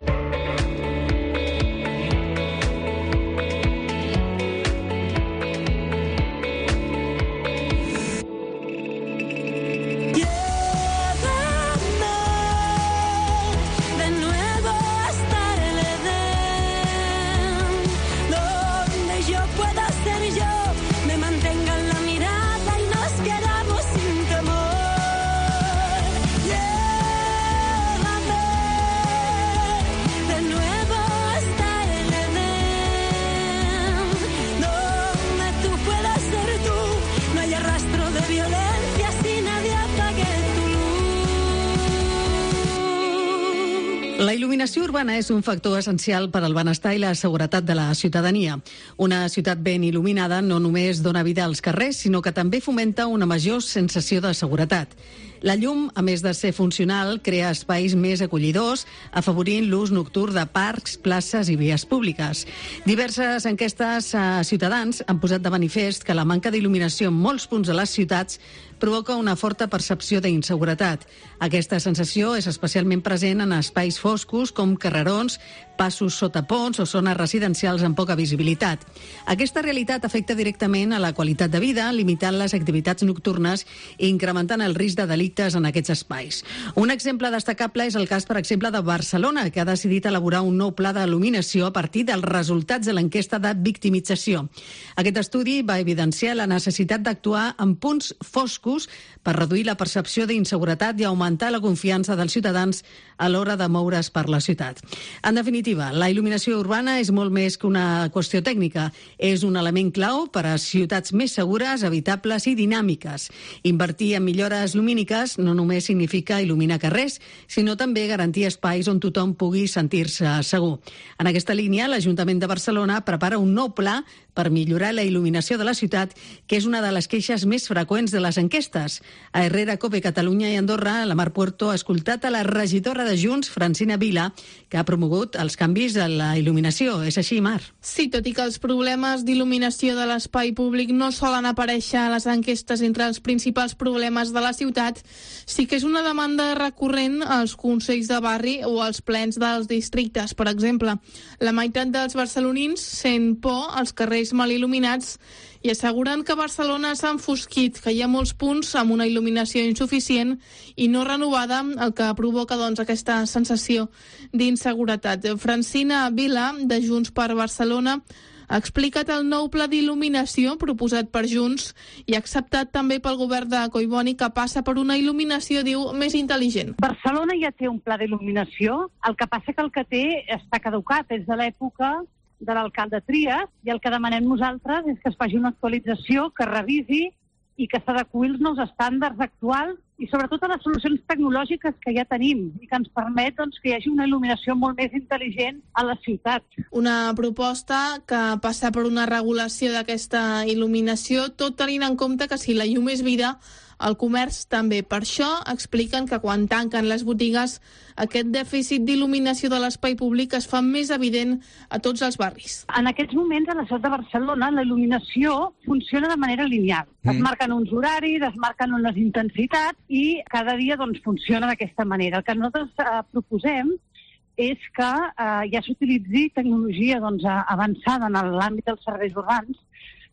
La il·luminació urbana és un factor essencial per al benestar i la seguretat de la ciutadania. Una ciutat ben il·luminada no només dona vida als carrers, sinó que també fomenta una major sensació de seguretat. La llum, a més de ser funcional, crea espais més acollidors, afavorint l'ús nocturn de parcs, places i vies públiques. Diverses enquestes a ciutadans han posat de manifest que la manca d'il·luminació en molts punts de les ciutats provoca una forta percepció d'inseguretat. Aquesta sensació és especialment present en espais foscos com carrerons, passos sota ponts o zones residencials amb poca visibilitat. Aquesta realitat afecta directament a la qualitat de vida, limitant les activitats nocturnes i incrementant el risc de delictes en aquests espais. Un exemple destacable és el cas, per exemple, de Barcelona, que ha decidit elaborar un nou pla d'il·luminació a partir dels resultats de l'enquesta de victimització. Aquest estudi va evidenciar la necessitat d'actuar en punts foscos per reduir la percepció d'inseguretat i augmentar la confiança dels ciutadans a l'hora de moure's per la ciutat. En definitiva, la il·luminació urbana és molt més que una qüestió tècnica. És un element clau per a ciutats més segures, habitables i dinàmiques. Invertir en millores lumíniques no només significa il·luminar carrers, sinó també garantir espais on tothom pugui sentir-se segur. En aquesta línia, l'Ajuntament de Barcelona prepara un nou pla per millorar la il·luminació de la ciutat, que és una de les queixes més freqüents de les enquestes. A Herrera, Cope, Catalunya i Andorra, la Mar Puerto ha escoltat a la regidora de Junts, Francina Vila, que ha promogut els canvis de la il·luminació. És així, Mar? Sí, tot i que els problemes d'il·luminació de l'espai públic no solen aparèixer a les enquestes entre els principals problemes de la ciutat, sí que és una demanda recurrent als consells de barri o als plens dels districtes. Per exemple, la meitat dels barcelonins sent por als carrers mal il·luminats i asseguren que Barcelona s'ha enfosquit, que hi ha molts punts amb una il·luminació insuficient i no renovada, el que provoca aquesta sensació d'inseguretat. Francina Vila, de Junts per Barcelona, ha explicat el nou pla d'il·luminació proposat per Junts i acceptat també pel govern de Collboni, que passa per una il·luminació, diu, més intel·ligent. Barcelona ja té un pla d'il·luminació, el que passa que el que té està caducat, és de l'època de l'alcalde Trias, i el que demanem nosaltres és que es faci una actualització, que revisi i que s'adeqüi als nous estàndards actuals i sobretot a les solucions tecnològiques que ja tenim i que ens permet que hi hagi una il·luminació molt més intel·ligent a la ciutat. Una proposta que passa per una regulació d'aquesta il·luminació, tot tenint en compte que si la llum és vida, el comerç també. Per això expliquen que quan tanquen les botigues, aquest dèficit d'il·luminació de l'espai públic es fa més evident a tots els barris. En aquests moments, a la ciutat de Barcelona, la il·luminació funciona de manera lineal. Es marquen uns horaris, es marquen unes intensitats i cada dia funciona d'aquesta manera. El que nosaltres proposem és que ja s'utilitzi tecnologia avançada en l'àmbit dels serveis urbans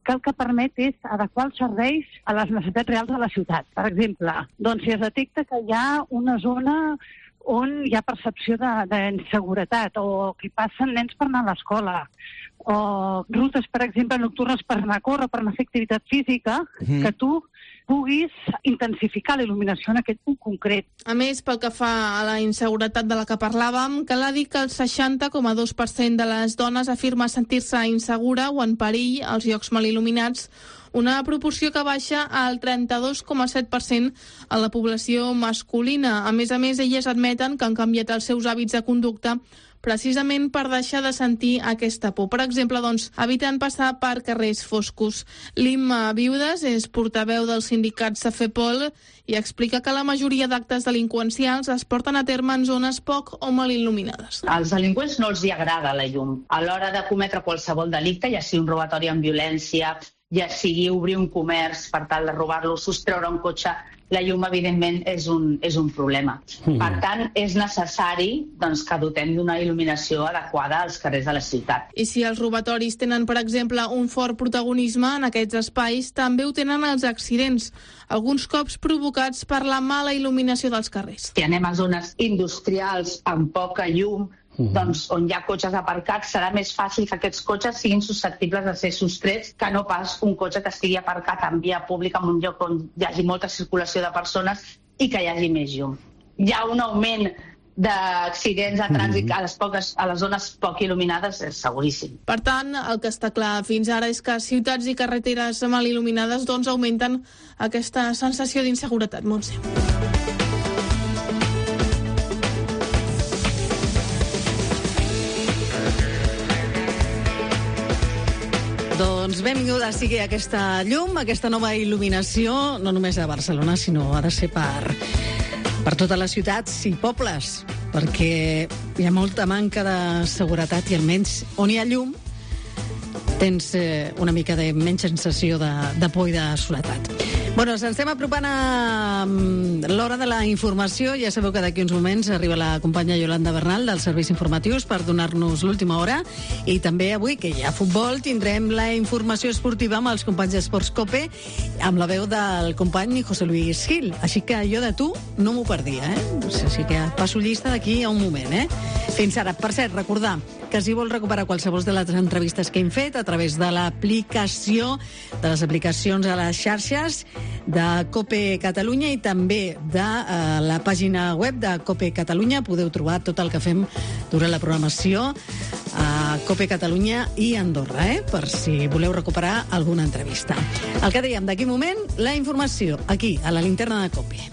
que el que permet és adequar els serveis a les necessitats reals de la ciutat. Per exemple, doncs si es detecta que hi ha una zona on hi ha percepció d'inseguretat o que hi passen nens per anar a l'escola, o rutes, per exemple, nocturnes per anar a córrer, per anar a fer activitat física, que tu puguis intensificar la il·luminació en aquest punt concret. A més, pel que fa a la inseguretat de la que parlàvem, cal dir que el 60,2% de les dones afirma sentir-se insegura o en perill als llocs mal il·luminats, una proporció que baixa al 32,7% a la població masculina. A més, elles admeten que han canviat els seus hàbits de conducta precisament per deixar de sentir aquesta por. Per exemple, eviten passar per carrers foscos. L'Imma Viudes és portaveu del sindicat Safepol i explica que la majoria d'actes delinqüencials es porten a terme en zones poc o mal il·luminades. Als delinqüents no els hi agrada la llum. A l'hora de cometre qualsevol delicte, ja sigui un robatori amb violència, ja sigui obrir un comerç per tal de robar-lo, sostreure un cotxe, la llum, evidentment, és un problema. Per tant, és necessari que dotem d'una il·luminació adequada als carrers de la ciutat. I si els robatoris tenen, per exemple, un fort protagonisme en aquests espais, també ho tenen els accidents, alguns cops provocats per la mala il·luminació dels carrers. Si anem a zones industrials amb poca llum, doncs on hi ha cotxes aparcats, serà més fàcil que aquests cotxes siguin susceptibles de ser sostrets que no pas un cotxe que estigui aparcat en via pública en un lloc on hi hagi molta circulació de persones i que hi hagi més llum. Hi ha un augment d'accidents de trànsit a les zones poc il·luminades, és seguríssim. Per tant, el que està clar fins ara és que ciutats i carreteres mal il·luminades augmenten aquesta sensació d'inseguretat. Montse. Doncs benvinguda sigui aquesta llum, aquesta nova il·luminació, no només a Barcelona, sinó ha de ser per totes les ciutats i pobles, perquè hi ha molta manca de seguretat i almenys on hi ha llum tens una mica de menys sensació de por i de soledat. Bueno, ens estem apropant a l'hora de la informació. Ja sabeu que d'aquí uns moments arriba la companya Yolanda Bernal dels serveis informatius per donar-nos l'última hora. I també avui, que hi ha futbol, tindrem la informació esportiva amb els companys d'Esports COPE, amb la veu del company José Luis Gil. Així que jo de tu no m'ho perdia, Així que passo llista d'aquí a un moment, Fins ara. Per cert, recordar que si vol recuperar qualsevol de les entrevistes que hem fet a través de l'aplicació, de les aplicacions a les xarxes de COPE Catalunya i també de la pàgina web de COPE Catalunya, podeu trobar tot el que fem durant la programació a COPE Catalunya i Andorra, per si voleu recuperar alguna entrevista. El que dèiem, d'aquí moment, la informació aquí, a la linterna de COPE.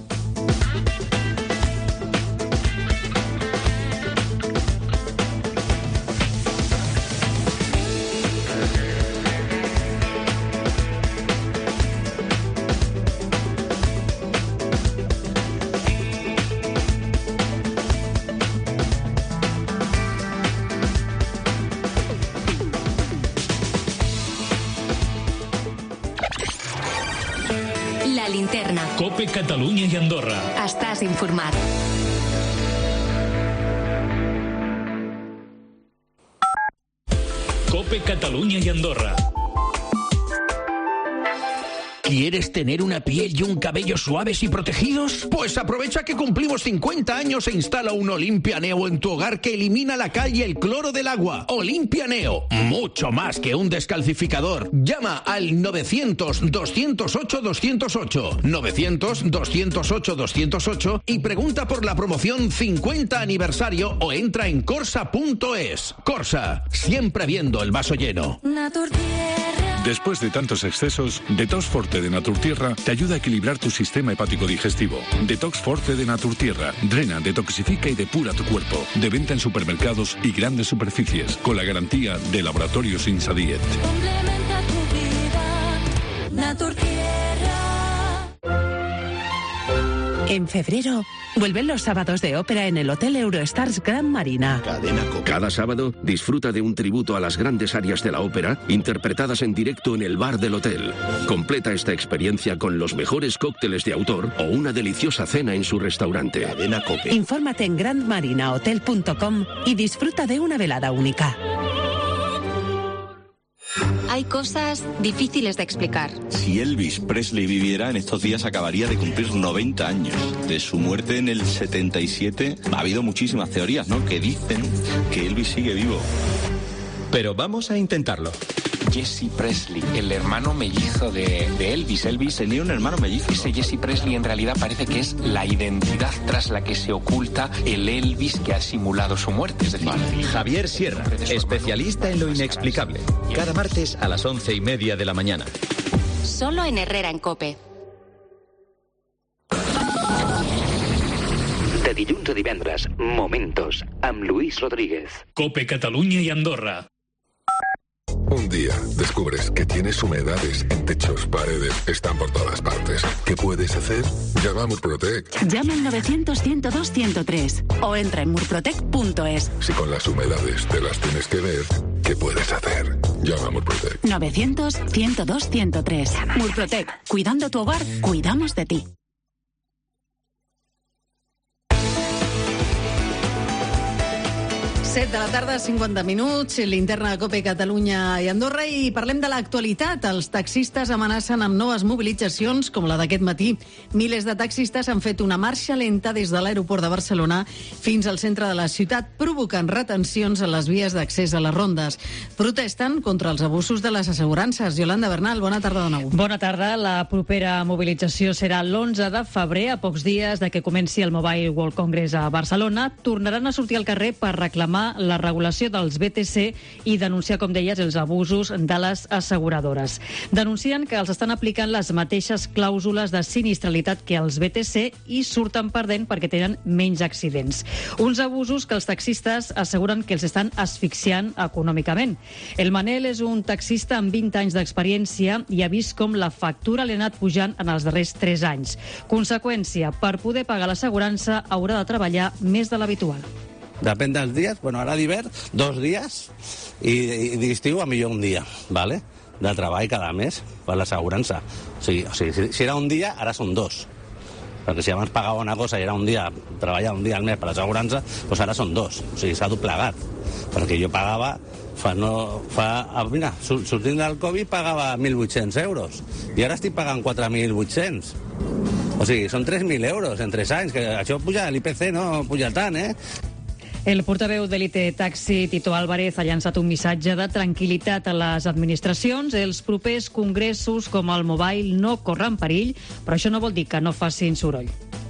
COPE Catalunya i Andorra. Estàs informat. COPE Catalunya i Andorra. ¿Quieres tener una piel y un cabello suaves y protegidos? Pues aprovecha que cumplimos 50 años e instala un Olimpia Neo en tu hogar que elimina la cal y el cloro del agua. Olimpia Neo, mucho más que un descalcificador. Llama al 900-208-208, 900-208-208 y pregunta por la promoción 50 aniversario o entra en corsa.es. Corsa, siempre viendo el vaso lleno. Después de tantos excesos, Detox Forte de Naturtierra te ayuda a equilibrar tu sistema hepático digestivo. Detox Forte de Naturtierra drena, detoxifica y depura tu cuerpo. De venta en supermercados y grandes superficies, con la garantía de Laboratorios Insadiet. Complementa tu vida, Naturtierra. En febrero, vuelven los sábados de ópera en el Hotel Eurostars Gran Marina. Cada sábado, disfruta de un tributo a las grandes áreas de la ópera, interpretadas en directo en el bar del hotel. Completa esta experiencia con los mejores cócteles de autor o una deliciosa cena en su restaurante. Infórmate en grandmarinahotel.com y disfruta de una velada única. Hay cosas difíciles de explicar. Si Elvis Presley viviera en estos días acabaría de cumplir 90 años. De su muerte en el 77 ha habido muchísimas teorías, ¿no?, que dicen que Elvis sigue vivo. Pero vamos a intentarlo. Jesse Presley, el hermano mellizo de Elvis. Elvis tenía un hermano mellizo. Ese Jesse Presley en realidad parece que es la identidad tras la que se oculta el Elvis que ha simulado su muerte. Es decir, Javier Sierra, especialista en lo inexplicable. Cada martes a las 11:30 de la mañana. Solo en Herrera en COPE. De dilluns a divendres, Momentos, amb Luis Rodríguez. COPE Cataluña y Andorra. Un día descubres que tienes humedades en techos, paredes, están por todas partes. ¿Qué puedes hacer? Llama a Murprotec. Llama al 900-102-103 o entra en murprotec.es. Si con las humedades te las tienes que ver, ¿qué puedes hacer? Llama a Murprotec. 900-102-103. Murprotec. Cuidando tu hogar, cuidamos de ti. 7 de la tarda, 50 minuts, linterna de COPE Catalunya i Andorra, i parlem de l'actualitat. Els taxistes amenacen amb noves mobilitzacions, com la d'aquest matí. Milers de taxistes han fet una marxa lenta des de l'aeroport de Barcelona fins al centre de la ciutat, provocant retencions a les vies d'accés a les rondes. Protesten contra els abusos de les assegurances. Yolanda Bernal, bona tarda de nou. Bona tarda. La propera mobilització serà l'11 de febrer, a pocs dies de que comenci el Mobile World Congress a Barcelona. Tornaran a sortir al carrer per reclamar la regulació dels BTC i denunciar, com deies, els abusos de les asseguradores. Denuncien que els estan aplicant les mateixes clàusules de sinistralitat que els BTC i surten perdent perquè tenen menys accidents. Uns abusos que els taxistes asseguren que els estan asfixiant econòmicament. El Manel és un taxista amb 20 anys d'experiència i ha vist com la factura li ha anat pujant en els darrers 3 anys. Conseqüència, per poder pagar l'assegurança haurà de treballar més de l'habitual. Depèn dels dies, bueno, ara d'hivern, 2 dies, i d'estiu a millor un dia, ¿vale? De treball cada mes per l'assegurança. O sigui, si era un dia, ara són 2. Perquè si abans pagava una cosa i era un dia, treballar un dia al mes per l'assegurança, doncs ara són 2. O sigui, s'ha doblegat. Perquè jo pagava, mira, sortint del Covid pagava 1.800 euros i ara estic pagant 4.800. O sigui, són 3.000 euros en 3 anys, que això puja, l'IPC no puja tant, El portaveu d'Elite Taxi, Tito Álvarez, ha llançat un missatge de tranquil·litat a les administracions. Els propers congressos, com el Mobile, no corren perill, però això no vol dir que no facin soroll.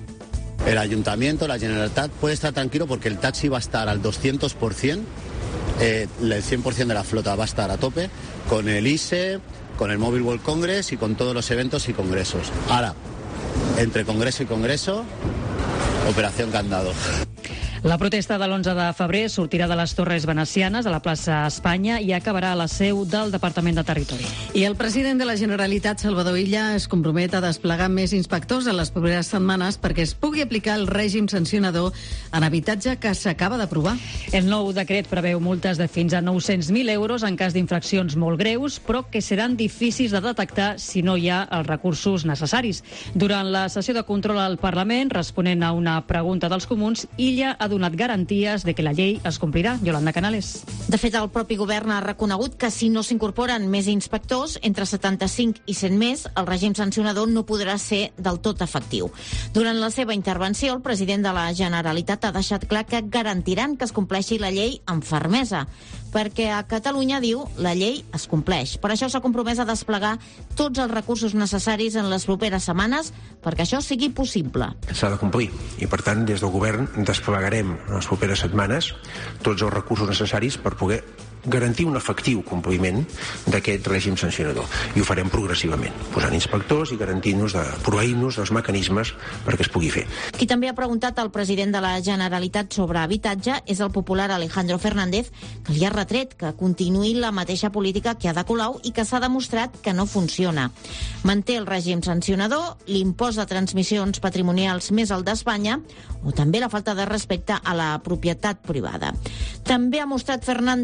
El Ayuntamiento, la Generalitat, puede estar tranquilo porque el taxi va a estar al 200%, el 100% de la flota va a estar a tope, con el ISE, con el Mobile World Congress y con todos los eventos y congresos. Ahora, entre congreso y congreso, operación candado. La protesta de l'11 de febrer sortirà de les Torres Venecianes a la plaça Espanya i acabarà a la seu del Departament de Territori. I el president de la Generalitat, Salvador Illa, es compromet a desplegar més inspectors en les properes setmanes perquè es pugui aplicar el règim sancionador en habitatge que s'acaba d'aprovar. El nou decret preveu multes de fins a 900.000 euros en cas d'infraccions molt greus, però que seran difícils de detectar si no hi ha els recursos necessaris. Durant la sessió de control al Parlament, responent a una pregunta dels comuns, Illa ha donat garanties de que la llei es complirà. Yolanda Canales. De fet, el propi govern ha reconegut que si no s'incorporen més inspectors, entre 75 i 100 més, el règim sancionador no podrà ser del tot efectiu. Durant la seva intervenció, el president de la Generalitat ha deixat clar que garantiran que es compleixi la llei amb fermesa, perquè a Catalunya, diu, la llei es compleix. Per això s'ha compromès a desplegar tots els recursos necessaris en les properes setmanes perquè això sigui possible. S'ha de complir i, per tant, des del govern desplegarem en les properes setmanes tots els recursos necessaris per poder garantir un efectiu compliment d'aquest règim sancionador. I ho farem progressivament, posant inspectors i garantint-nos, proveint-nos dels mecanismes perquè es pugui fer. Qui també ha preguntat al president de la Generalitat sobre habitatge és el popular Alejandro Fernández, que li ha retret que continuï la mateixa política que Ada Colau i que s'ha demostrat que no funciona. Manté el règim sancionador, l'impost de transmissions patrimonials més alt d'Espanya o també la falta de respecte a la propietat privada. També ha mostrat Fernández el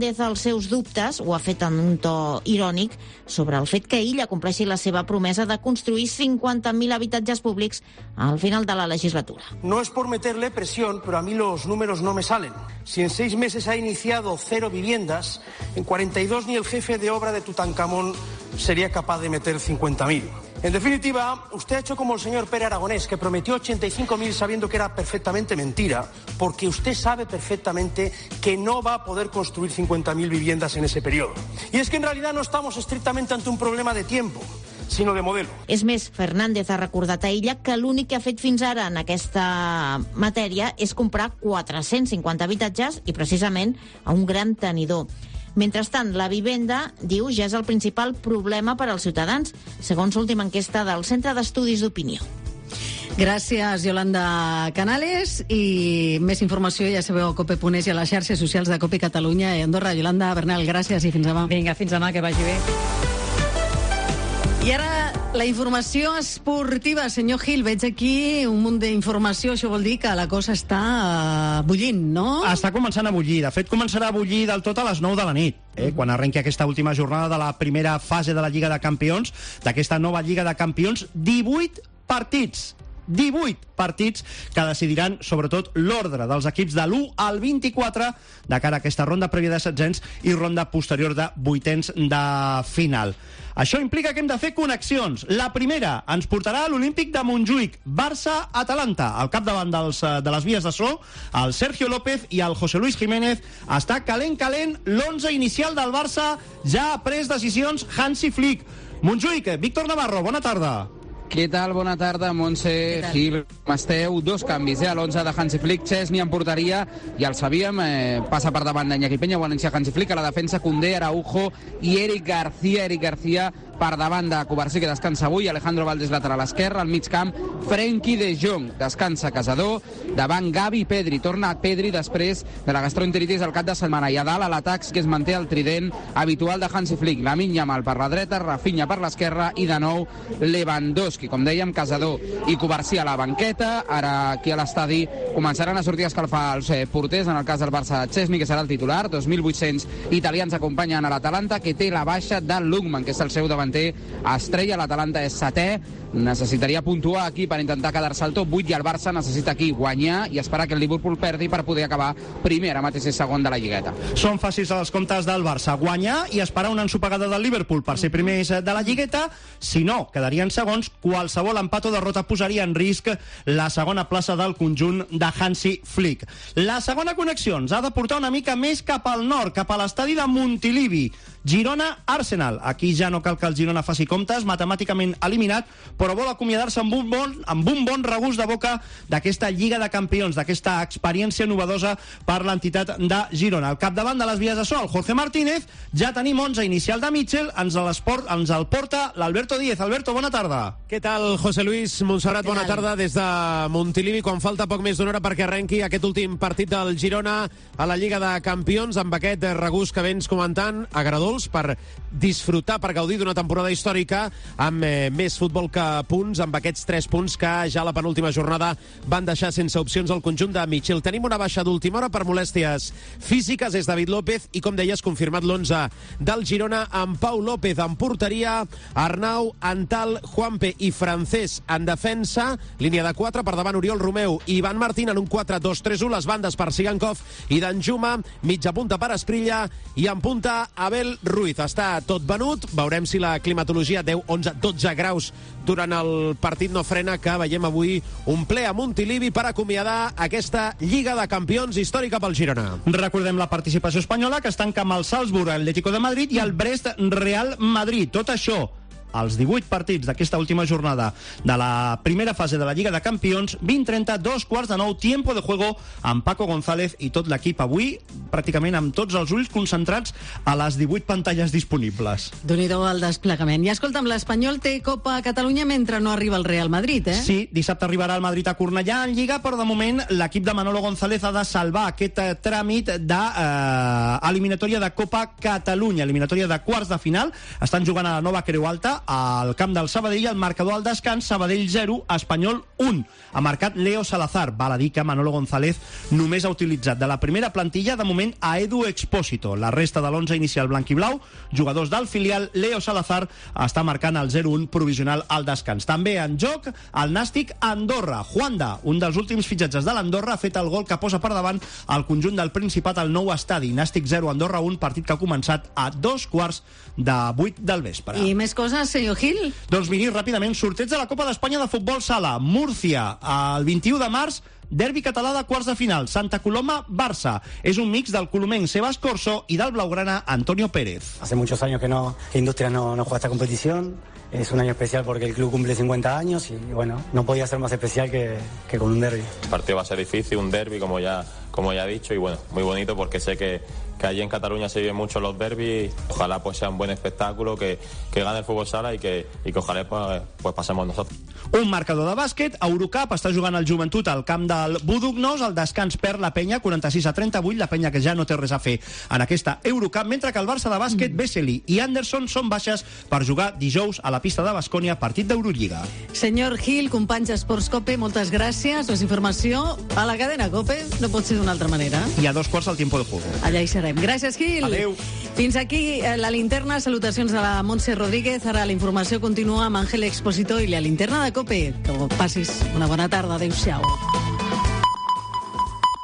seus dubtes, ho ha fet en un to irònic, sobre el fet que Illa compleixi la seva promesa de construir 50.000 habitatges públics al final de la legislatura. No es por meterle presión, pero a mí los números no me salen. Si en 6 meses ha iniciado 0 viviendas, en 42 ni el jefe de obra de Tutankamón sería capaz de meter 50.000. En definitiva, usted ha hecho como el señor Pere Aragonés, que prometió 85.000 sabiendo que era perfectamente mentira, porque usted sabe perfectamente que no va a poder construir 50.000 viviendas en ese periodo. Y es que en realidad no estamos estrictamente ante un problema de tiempo, sinó de modelo. És més, Fernández ha recordat a Illa que l'únic que ha fet fins ara en aquesta matèria és comprar 450 habitatges i precisament a un gran tenidor. Mentrestant, la vivenda, diu, ja és el principal problema per als ciutadans, segons l'última enquesta del Centre d'Estudis d'Opinió. Gràcies, Yolanda Canales. I més informació, ja sabeu, a cope.es i a les xarxes socials de Cope Catalunya i Andorra. Yolanda Bernal, gràcies i fins demà. Vinga, fins demà, que vagi bé. I ara la informació esportiva. Senyor Gil, veig aquí un munt d'informació. Això vol dir que la cosa està bullint, no? Està començant a bullir. De fet, començarà a bullir del tot a les 9 de la nit, quan arrenqui aquesta última jornada de la primera fase de la Lliga de Campions, d'aquesta nova Lliga de Campions. 18 partits que decidiran sobretot l'ordre dels equips de l'1 al 24 de cara a aquesta ronda prèvia de setzents i ronda posterior de vuitens de final. Això implica que hem de fer connexions. La primera ens portarà a l'Olímpic de Montjuïc, Barça-Atalanta. Al capdavant de les vies de so, el Sergio López i el José Luis Jiménez. Està calent l'11 inicial del Barça. Ja ha pres decisions Hansi Flick. Montjuïc, Víctor Navarro, bona tarda. Què tal? Bona tarda, Montse, Gil, com esteu? 2 canvis, a l'11 de Hansi Flick, Chesney en porteria, ja el sabíem, passa per davant d'Iñaki Peña, Valencia Hansi Flick, a la defensa Koundé, Araujo i Eric García per davant de Covarsí, que descansa avui, Alejandro Valdés lateral esquerre, al mig camp Frenkie de Jong, descansa Casador, davant Gavi i Pedri, torna Pedri després de la gastroenteritis al cap de setmana, i a dalt a l'atac que es manté el trident habitual de Hansi Flick, Lamine Yamal per la dreta, Rafinha per l'esquerra i de nou Lewandowski, com dèiem, Casador i Covarsí a la banqueta. Ara aquí a l'estadi començaran a sortir a escalfar els porters, en el cas del Barça, Chesney, que serà el titular. 2.800 italians acompanyen a l'Atalanta, que té la baixa de Lukman, que és el seu davanter estrella. L'Atalanta és 7è, necessitaria puntuar aquí per intentar quedar-se al top 8, i el Barça necessita aquí guanyar i esperar que el Liverpool perdi per poder acabar primer, ara mateix és segon de la lligueta. Són fàcils els comptes del Barça, guanyar i esperar una ensopegada del Liverpool per ser primers de la lligueta. Si no, quedarien segons. Qualsevol empat o derrota posaria en risc la segona plaça del conjunt de Hansi Flick. La segona connexió ens ha de portar una mica més cap al nord, cap a l'estadi de Montilivi. Girona-Arsenal. Aquí ja no cal que el Girona faci comptes, matemàticament eliminat, però vol acomiadar-se amb un bon regust de boca d'aquesta Lliga de Campions, d'aquesta experiència novedosa per l'entitat de Girona. Al capdavant de les vies de sol, Jorge Martínez. Ja tenim 11 inicial de Mitchell, ens el porta l'Alberto Díez. Alberto, bona tarda. Què tal, José Luis? Montserrat, bona tarda des de Montilivi, quan falta poc més d'una hora perquè arrenqui aquest últim partit del Girona a la Lliga de Campions, amb aquest regust que vens comentant, agradós per disfrutar, per gaudir d'una temporada històrica amb més futbol que punts, amb aquests 3 punts que ja la penúltima jornada van deixar sense opcions al conjunt de Mitchell. Tenim una baixa d'última hora per molèsties físiques, és David López, i com deies, confirmat l'11 del Girona amb Pau López en porteria, Arnau, Antal, Juanpe i Francés en defensa, línia de 4, per davant Oriol Romeu i Ivan Martín en un 4-2-3-1, les bandes per Sigankov i Danjuma, mitja punta per Esprilla i en punta Abel Ruiz. Està tot venut, veurem si la climatologia 10, 11, 12 graus durant el partit no frena, que veiem avui un ple a Montilivi per acomiadar aquesta Lliga de Campions històrica pel Girona. Recordem la participació espanyola, que es tanca amb el Salzburg, Atlético de Madrid i el Brest Real Madrid. Tot això els 18 partits d'aquesta última jornada de la primera fase de la Lliga de Campions. 20:30, 8:45, tiempo de juego, amb Paco González i tot l'equip avui, pràcticament amb tots els ulls concentrats a les 18 pantalles disponibles. Déu-n'hi-do el desplegament. I escolta'm, l'Espanyol té Copa a Catalunya mentre no arriba el Real Madrid, eh? Sí, dissabte arribarà el Madrid a Cornellà en Lliga, però de moment l'equip de Manolo González ha de salvar aquest tràmit d'eliminatòria de Copa Catalunya, eliminatòria de quarts de final. Estan jugant a la nova Creu Alta, al camp del Sabadell, el marcador al descans, Sabadell 0, Espanyol 1. Ha marcat Leo Salazar. Val a dir que Manolo González només ha utilitzat de la primera plantilla, de moment, a Edu Expósito. La resta de l'11 inicial blanc-i-blau, jugadors del filial, Leo Salazar està marcant el 0-1 provisional al descans. També en joc el Nàstic Andorra. Juanda, un dels últims fitxatges de l'Andorra, ha fet el gol que posa per davant el conjunt del Principat al nou estadi. Nàstic 0, Andorra 1, partit que ha començat a 2:15 del vespre. I més coses, senyor Gil? Doncs miri, ràpidament, sorteig de la Copa d'Espanya de Futbol Sala. Múrcia, el 21 de març, derbi català de quarts de final. Santa Coloma, Barça. És un mix del colomenc Sebas Corso y del blaugrana Antonio Pérez. Hace muchos años que Industrias no juega esta competición. Es un año especial porque el club cumple 50 años y bueno, no podía ser más especial que con un derbi. El partido va a ser difícil, un derbi como ya he dicho, y bueno, muy bonito porque sé que allí en Cataluña se viven mucho los derbis. Ojalá pues sea un buen espectáculo, que gane el fútbol sala y que ojalá pues pasemos nosotros. Un marcador de bàsquet, Eurocup, està jugant el Joventut al camp del Budugnos, el descans perd la Penya 46-38, la Penya que ja no té res a fer en aquesta Eurocup, mentre que el Barça de bàsquet, Vesely i Anderson són baixes per jugar dijous a la pista de Baskonia, partit d'Eurolliga. Senyor Gil, companys d'Esports COPE, moltes gràcies. La informació a la cadena COPE no pot ser d'una altra manera. I a 2:15 al tiempo de juego. Allà hi serem. Gràcies, Gil. Adéu. Fins aquí la linterna. Salutacions de la Montse Rodríguez. Ara la informació continua amb Ángel Expósito i la linterna de COPE. Que passis una bona tarda. Adéu-siau.